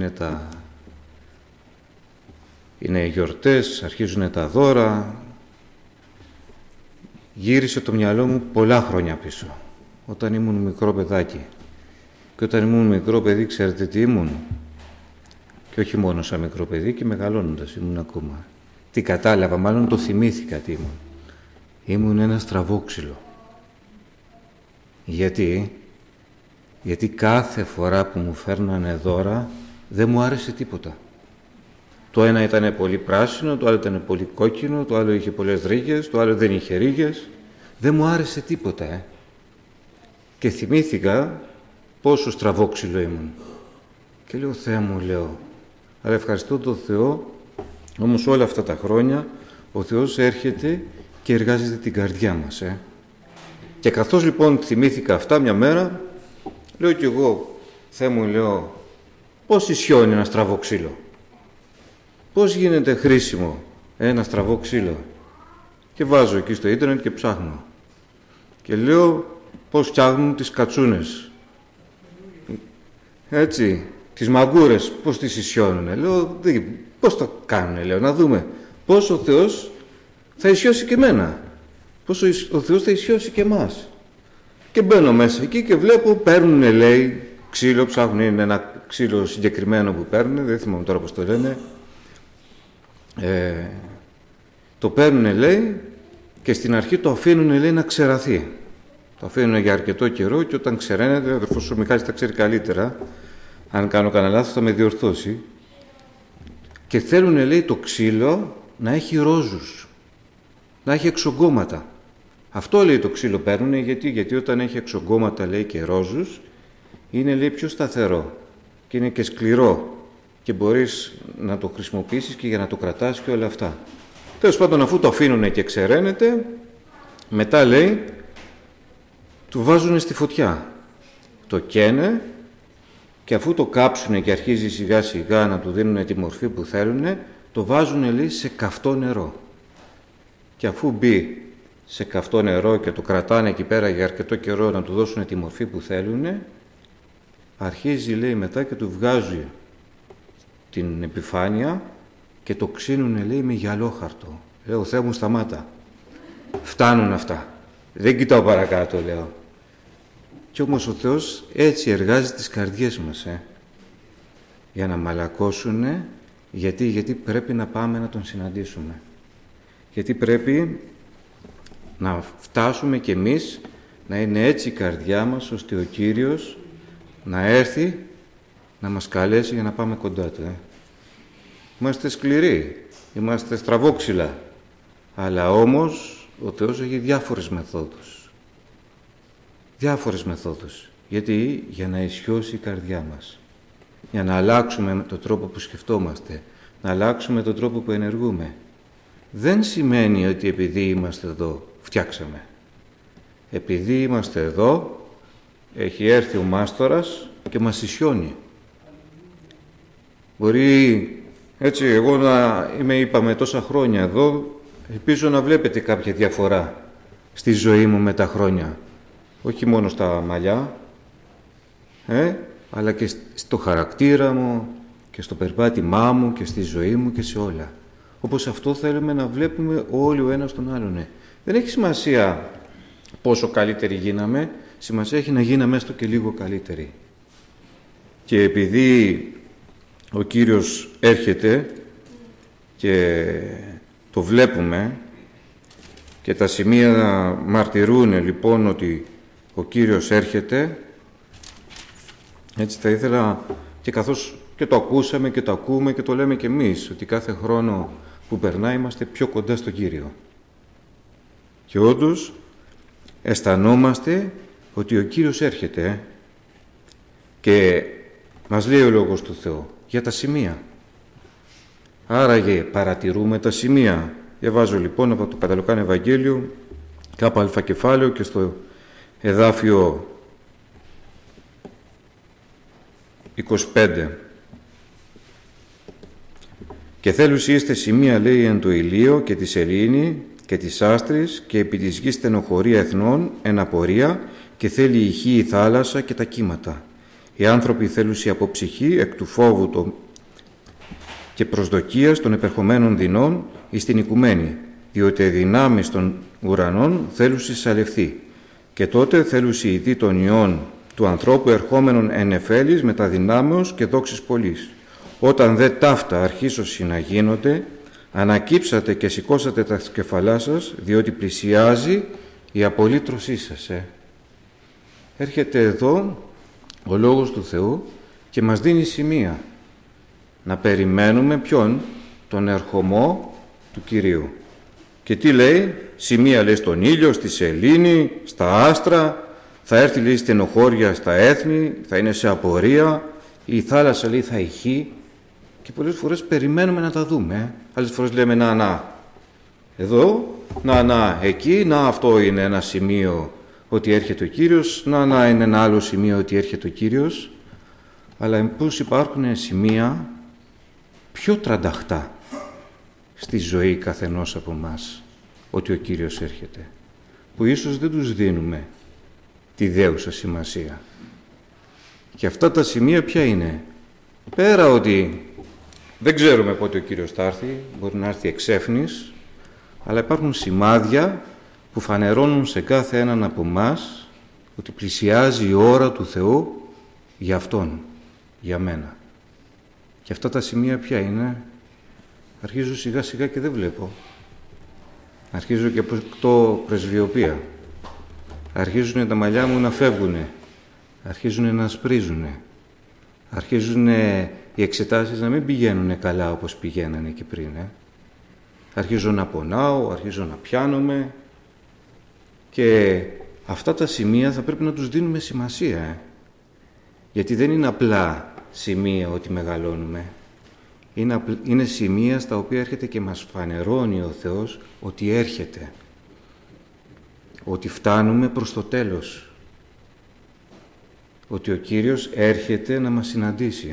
είναι γιορτές, αρχίζουν τα δώρα. Γύρισε το μυαλό μου πολλά χρόνια πίσω, όταν ήμουν μικρό παιδάκι. Και όταν ήμουν μικρό παιδί, ξέρετε τι ήμουν? Και όχι μόνο σαν μικρό παιδί, και μεγαλώνοντας ήμουν ακόμα. Τι κατάλαβα, μάλλον το θυμήθηκα τι ήμουν. Ήμουν ένα στραβόξυλο. Γιατί κάθε φορά που μου φέρνανε δώρα δεν μου άρεσε τίποτα. Το ένα ήταν πολύ πράσινο, το άλλο ήταν πολύ κόκκινο, το άλλο είχε πολλές ρίγες, το άλλο δεν είχε ρίγες. Δεν μου άρεσε τίποτα. και θυμήθηκα πόσο στραβόξυλο ήμουν. Και λέω, Θεέ μου, λέω, αλλά ευχαριστώ τον Θεό, όμως όλα αυτά τα χρόνια ο Θεός έρχεται και εργάζεται την καρδιά μας. Και καθώς λοιπόν θυμήθηκα αυτά μια μέρα, λέω κι εγώ, Θεέ μου, λέω, πώς ισιώνει ένα στραβό ξύλο, πώς γίνεται χρήσιμο ένα στραβό ξύλο. Και βάζω εκεί στο ίντερνετ και ψάχνω. Και λέω πώς φτιάχνουν τις κατσούνες. Έτσι, τις μαγκούρες, πώς τις ισιώνουνε. Λέω, πώς το κάνουνε, λέω, να δούμε. Πώς ο Θεός θα ισιώσει και εμένα. Πώς ο Θεός θα ισιώσει και εμάς. Και μπαίνω μέσα εκεί και βλέπω, παίρνουνε, λέει, ξύλο, ψάχνουν, είναι ένα ξύλο συγκεκριμένο που παίρνουνε, δεν θυμάμαι τώρα πώς το λένε. Το παίρνουνε, λέει, και στην αρχή το αφήνουνε, λέει, να ξεραθεί. Το αφήνουνε για αρκετό καιρό και όταν ξεραίνεται, ο αδερφός ο Μιχάλης τα ξέρει καλύτερα, αν κάνω κανένα λάθος θα με διορθώσει, και θέλουνε, λέει, το ξύλο να έχει ρόζους, να έχει εξογκώματα. Αυτό, λέει, το ξύλο παίρνουνε, γιατί όταν έχει εξογκώματα, λέει, και ρόζους, είναι, λέει, πιο σταθερό και είναι και σκληρό και μπορείς να το χρησιμοποιήσεις και για να το κρατάς και όλα αυτά. Τέλος πάντων, αφού το αφήνουνε και ξεραίνεται, μετά, λέει, το βάζουνε στη φωτιά, το καίνε, και αφού το κάψουνε και αρχίζει σιγά σιγά να του δίνουν τη μορφή που θέλουνε, το βάζουνε, λέει, σε καυτό νερό. Και αφού μπει σε καυτό νερό και το κρατάνε εκεί πέρα για αρκετό καιρό να του δώσουν τη μορφή που θέλουνε, αρχίζει, λέει, μετά και του βγάζει την επιφάνεια και το ξύνουνε, λέει, με γυαλόχαρτο. Λέω, Θεέ μου, σταμάτα. Φτάνουν αυτά. Δεν κοιτάω παρακάτω, λέω. Κι όμως ο Θεός έτσι εργάζει τις καρδιές μας, για να μαλακώσουνε, γιατί πρέπει να πάμε να Τον συναντήσουμε. Γιατί πρέπει να φτάσουμε κι εμείς να είναι έτσι η καρδιά μας, ώστε ο Κύριος να έρθει να μας καλέσει για να πάμε κοντά Του. Είμαστε σκληροί, είμαστε στραβόξυλα, αλλά όμως ο Θεός έχει διάφορες μεθόδους. Διάφορες μεθόδους. Γιατί? Για να ισιώσει η καρδιά μας. Για να αλλάξουμε τον τρόπο που σκεφτόμαστε. Να αλλάξουμε τον τρόπο που ενεργούμε. Δεν σημαίνει ότι επειδή είμαστε εδώ φτιάξαμε. Επειδή είμαστε εδώ, έχει έρθει ο μάστορας και μας ισιώνει. Μπορεί, έτσι, εγώ να είπαμε τόσα χρόνια εδώ, ελπίζω να βλέπετε κάποια διαφορά στη ζωή μου με τα χρόνια. Όχι μόνο στα μαλλιά, αλλά και στο χαρακτήρα μου και στο περπάτημά μου και στη ζωή μου και σε όλα. Όπως αυτό θέλουμε να βλέπουμε όλοι ο ένας τον άλλον. Δεν έχει σημασία πόσο καλύτεροι γίναμε, σημασία έχει να γίναμε έστω και λίγο καλύτεροι. Και επειδή ο Κύριος έρχεται και το βλέπουμε και τα σημεία μαρτυρούν λοιπόν ότι ο Κύριος έρχεται, έτσι θα ήθελα, και καθώς και το ακούσαμε και το ακούμε και το λέμε και εμείς, ότι κάθε χρόνο που περνάει είμαστε πιο κοντά στον Κύριο. Και όντως αισθανόμαστε ότι ο Κύριος έρχεται και μας λέει ο Λόγος του Θεού για τα σημεία. Άραγε παρατηρούμε τα σημεία. Διαβάζω λοιπόν από το Καταλουκάν Ευαγγέλιο, ΚΑ κεφάλαιο και στο εδάφιο 25. «Και θέλουσι είστε σημεία, λέει, εν το ηλίο και τη σελήνη και της άστρης και επί της γης στενοχωρία εθνών εν απορία και θέλει η γη, η θάλασσα και τα κύματα. Οι άνθρωποι θέλουσι από ψυχή εκ του φόβου και προσδοκίας των επερχομένων δεινών εις την οικουμένη, διότι οι δυνάμεις των ουρανών θέλουσι σαλευθεί. Και τότε θέλουσι η δι των ιών του ανθρώπου ερχόμενων εν εφέλης με τα δυνάμεως και δόξης πολλής. Όταν δε ταύτα αρχίσωσι να γίνονται, ανακύψατε και σηκώσατε τα κεφαλά σας, διότι πλησιάζει η απολύτρωσή σας. Έρχεται εδώ ο Λόγος του Θεού και μας δίνει σημεία. Να περιμένουμε ποιον? Τον ερχομό του Κυρίου. Και τι λέει? Σημεία, λέει, στον ήλιο, στη σελήνη, στα άστρα. Θα έρθει, λέει, στενοχώρια στα έθνη, θα είναι σε απορία, η θάλασσα, λέει, θα ηχεί, και πολλές φορές περιμένουμε να τα δούμε. Άλλες φορές λέμε να, εδώ, να, εκεί, να, αυτό είναι ένα σημείο ότι έρχεται ο Κύριος, να, είναι ένα άλλο σημείο ότι έρχεται ο Κύριος. Αλλά πώς υπάρχουν σημεία πιο τρανταχτά στη ζωή καθενός από μας ότι ο Κύριος έρχεται, που ίσως δεν τους δίνουμε τη δέουσα σημασία. Και αυτά τα σημεία ποια είναι? Πέρα ότι δεν ξέρουμε πότε ο Κύριος θα έρθει, μπορεί να έρθει εξέφνης, αλλά υπάρχουν σημάδια που φανερώνουν σε κάθε έναν από μας ότι πλησιάζει η ώρα του Θεού για Αυτόν, για μένα. Και αυτά τα σημεία ποια είναι? Αρχίζω σιγά σιγά και δεν βλέπω. Αρχίζω και αποκτώ πρεσβειοπία. Αρχίζουν τα μαλλιά μου να φεύγουνε. Αρχίζουν να σπρίζουνε. Αρχίζουν οι εξετάσεις να μην πηγαίνουν καλά όπως πηγαίνανε και πριν. Αρχίζω να πονάω, αρχίζω να πιάνομαι. Και αυτά τα σημεία θα πρέπει να τους δίνουμε σημασία. Γιατί δεν είναι απλά σημεία ότι μεγαλώνουμε. Είναι σημεία στα οποία έρχεται και μας φανερώνει ο Θεός ότι έρχεται. Ότι φτάνουμε προς το τέλος. Ότι ο Κύριος έρχεται να μας συναντήσει.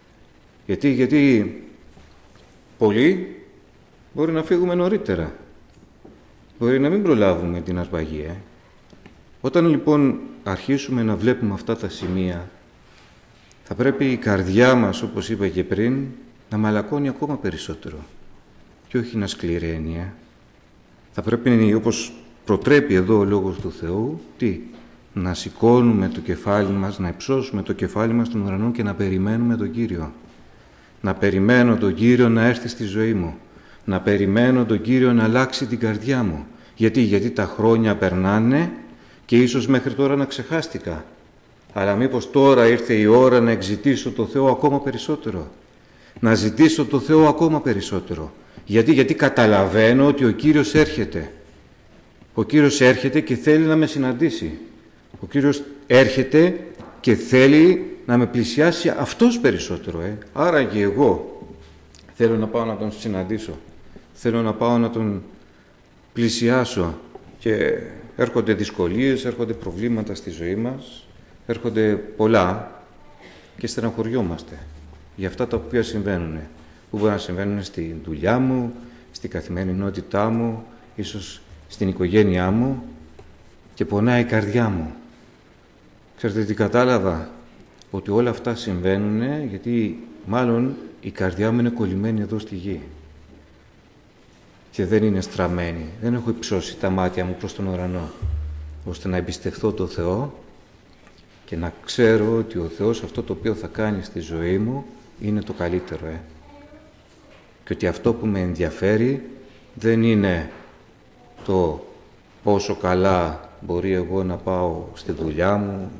Γιατί πολλοί μπορεί να φύγουμε νωρίτερα. Μπορεί να μην προλάβουμε την αρπαγή. Όταν λοιπόν αρχίσουμε να βλέπουμε αυτά τα σημεία, θα πρέπει η καρδιά μας, όπως είπα και πριν, να μαλακώνει ακόμα περισσότερο και όχι να σκληραίνει. Θα πρέπει, όπως προτρέπει εδώ ο Λόγος του Θεού, να σηκώνουμε το κεφάλι μας, να υψώσουμε το κεφάλι μας στον ουρανό και να περιμένουμε τον Κύριο. Να περιμένω τον Κύριο να έρθει στη ζωή μου. Να περιμένω τον Κύριο να αλλάξει την καρδιά μου. Γιατί τα χρόνια περνάνε και ίσως μέχρι τώρα να ξεχάστηκα. Αλλά μήπως τώρα ήρθε η ώρα να εξητήσω το Θεό ακόμα περισσότερο. Να ζητήσω το Θεό ακόμα περισσότερο. Γιατί καταλαβαίνω ότι ο Κύριος έρχεται. Ο Κύριος έρχεται και θέλει να με συναντήσει. Ο Κύριος έρχεται και θέλει να με πλησιάσει Αυτός περισσότερο. Άρα και εγώ θέλω να πάω να Τον συναντήσω. Θέλω να πάω να Τον πλησιάσω. Και έρχονται δυσκολίες, έρχονται προβλήματα στη ζωή μας. Έρχονται πολλά και στεναχωριόμαστε για αυτά τα οποία συμβαίνουν. Που μπορεί να συμβαίνουν στη δουλειά μου, στην καθημερινότητά μου, ίσως στην οικογένειά μου, και πονάει η καρδιά μου. Ξέρετε τι κατάλαβα? Ότι όλα αυτά συμβαίνουν γιατί μάλλον η καρδιά μου είναι κολλημένη εδώ στη γη και δεν είναι στραμμένη. Δεν έχω υψώσει τα μάτια μου προς τον ουρανό ώστε να εμπιστευτώ το Θεό και να ξέρω ότι ο Θεός αυτό το οποίο θα κάνει στη ζωή μου είναι το καλύτερο. Και ότι αυτό που με ενδιαφέρει δεν είναι το πόσο καλά μπορεί εγώ να πάω στη δουλειά μου,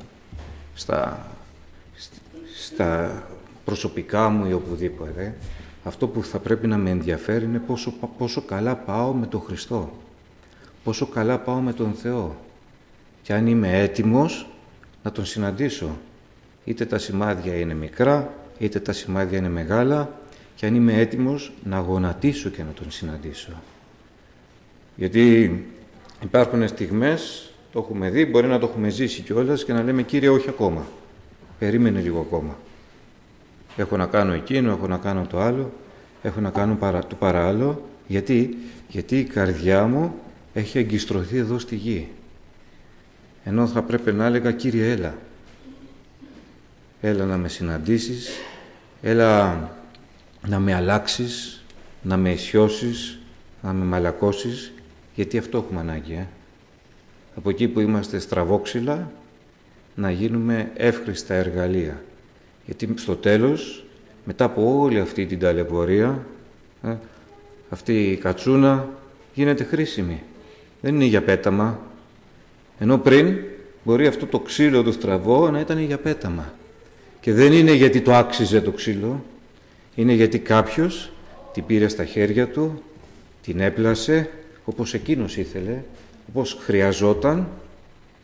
στα προσωπικά μου ή οπουδήποτε. Αυτό που θα πρέπει να με ενδιαφέρει είναι πόσο καλά πάω με τον Χριστό, πόσο καλά πάω με τον Θεό και αν είμαι έτοιμος να Τον συναντήσω. Είτε τα σημάδια είναι μικρά, είτε τα σημάδια είναι μεγάλα, και αν είμαι έτοιμος να γονατίσω και να Τον συναντήσω. Γιατί υπάρχουν στιγμές, το έχουμε δει, μπορεί να το έχουμε ζήσει κιόλας και να λέμε «Κύριε, όχι ακόμα, περίμενε λίγο ακόμα. Έχω να κάνω εκείνο, έχω να κάνω το άλλο, έχω να κάνω το παράλληλο». Γιατί η καρδιά μου έχει εγκιστρωθεί εδώ στη γη. Ενώ θα πρέπει να έλεγα «Κύριε, έλα. Έλα να με συναντήσεις, έλα να με αλλάξεις, να με αισιώσεις, να με μαλακώσεις», γιατί αυτό έχουμε ανάγκη. Από εκεί που είμαστε στραβόξυλα, να γίνουμε εύχριστα εργαλεία. Γιατί στο τέλος, μετά από όλη αυτή την ταλαιπωρία, αυτή η κατσούνα γίνεται χρήσιμη. Δεν είναι για πέταμα. Ενώ πριν μπορεί αυτό το ξύλο του στραβό να ήταν για πέταμα. Και δεν είναι γιατί το άξιζε το ξύλο, είναι γιατί κάποιος την πήρε στα χέρια του, την έπλασε όπως εκείνος ήθελε, όπως χρειαζόταν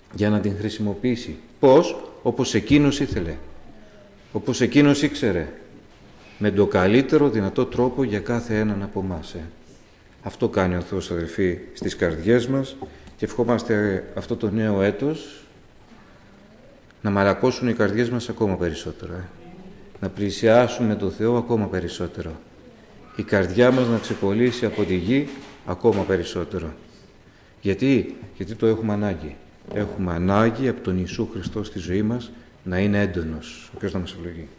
για να την χρησιμοποιήσει. Πώς? Όπως εκείνος ήθελε, όπως εκείνος ήξερε, με τον καλύτερο δυνατό τρόπο για κάθε έναν από εμάς. Αυτό κάνει ο Θεός, αδελφοί, στις καρδιές μας, και ευχόμαστε αυτό το νέο έτος να μαλακώσουν οι καρδιές μας ακόμα περισσότερο, να πλησιάσουμε τον Θεό ακόμα περισσότερο, η καρδιά μας να ξεπολύσει από τη γη ακόμα περισσότερο. Γιατί το έχουμε ανάγκη. Έχουμε ανάγκη από τον Ιησού Χριστό στη ζωή μας να είναι έντονος. Ο Θεός να μας ευλογεί.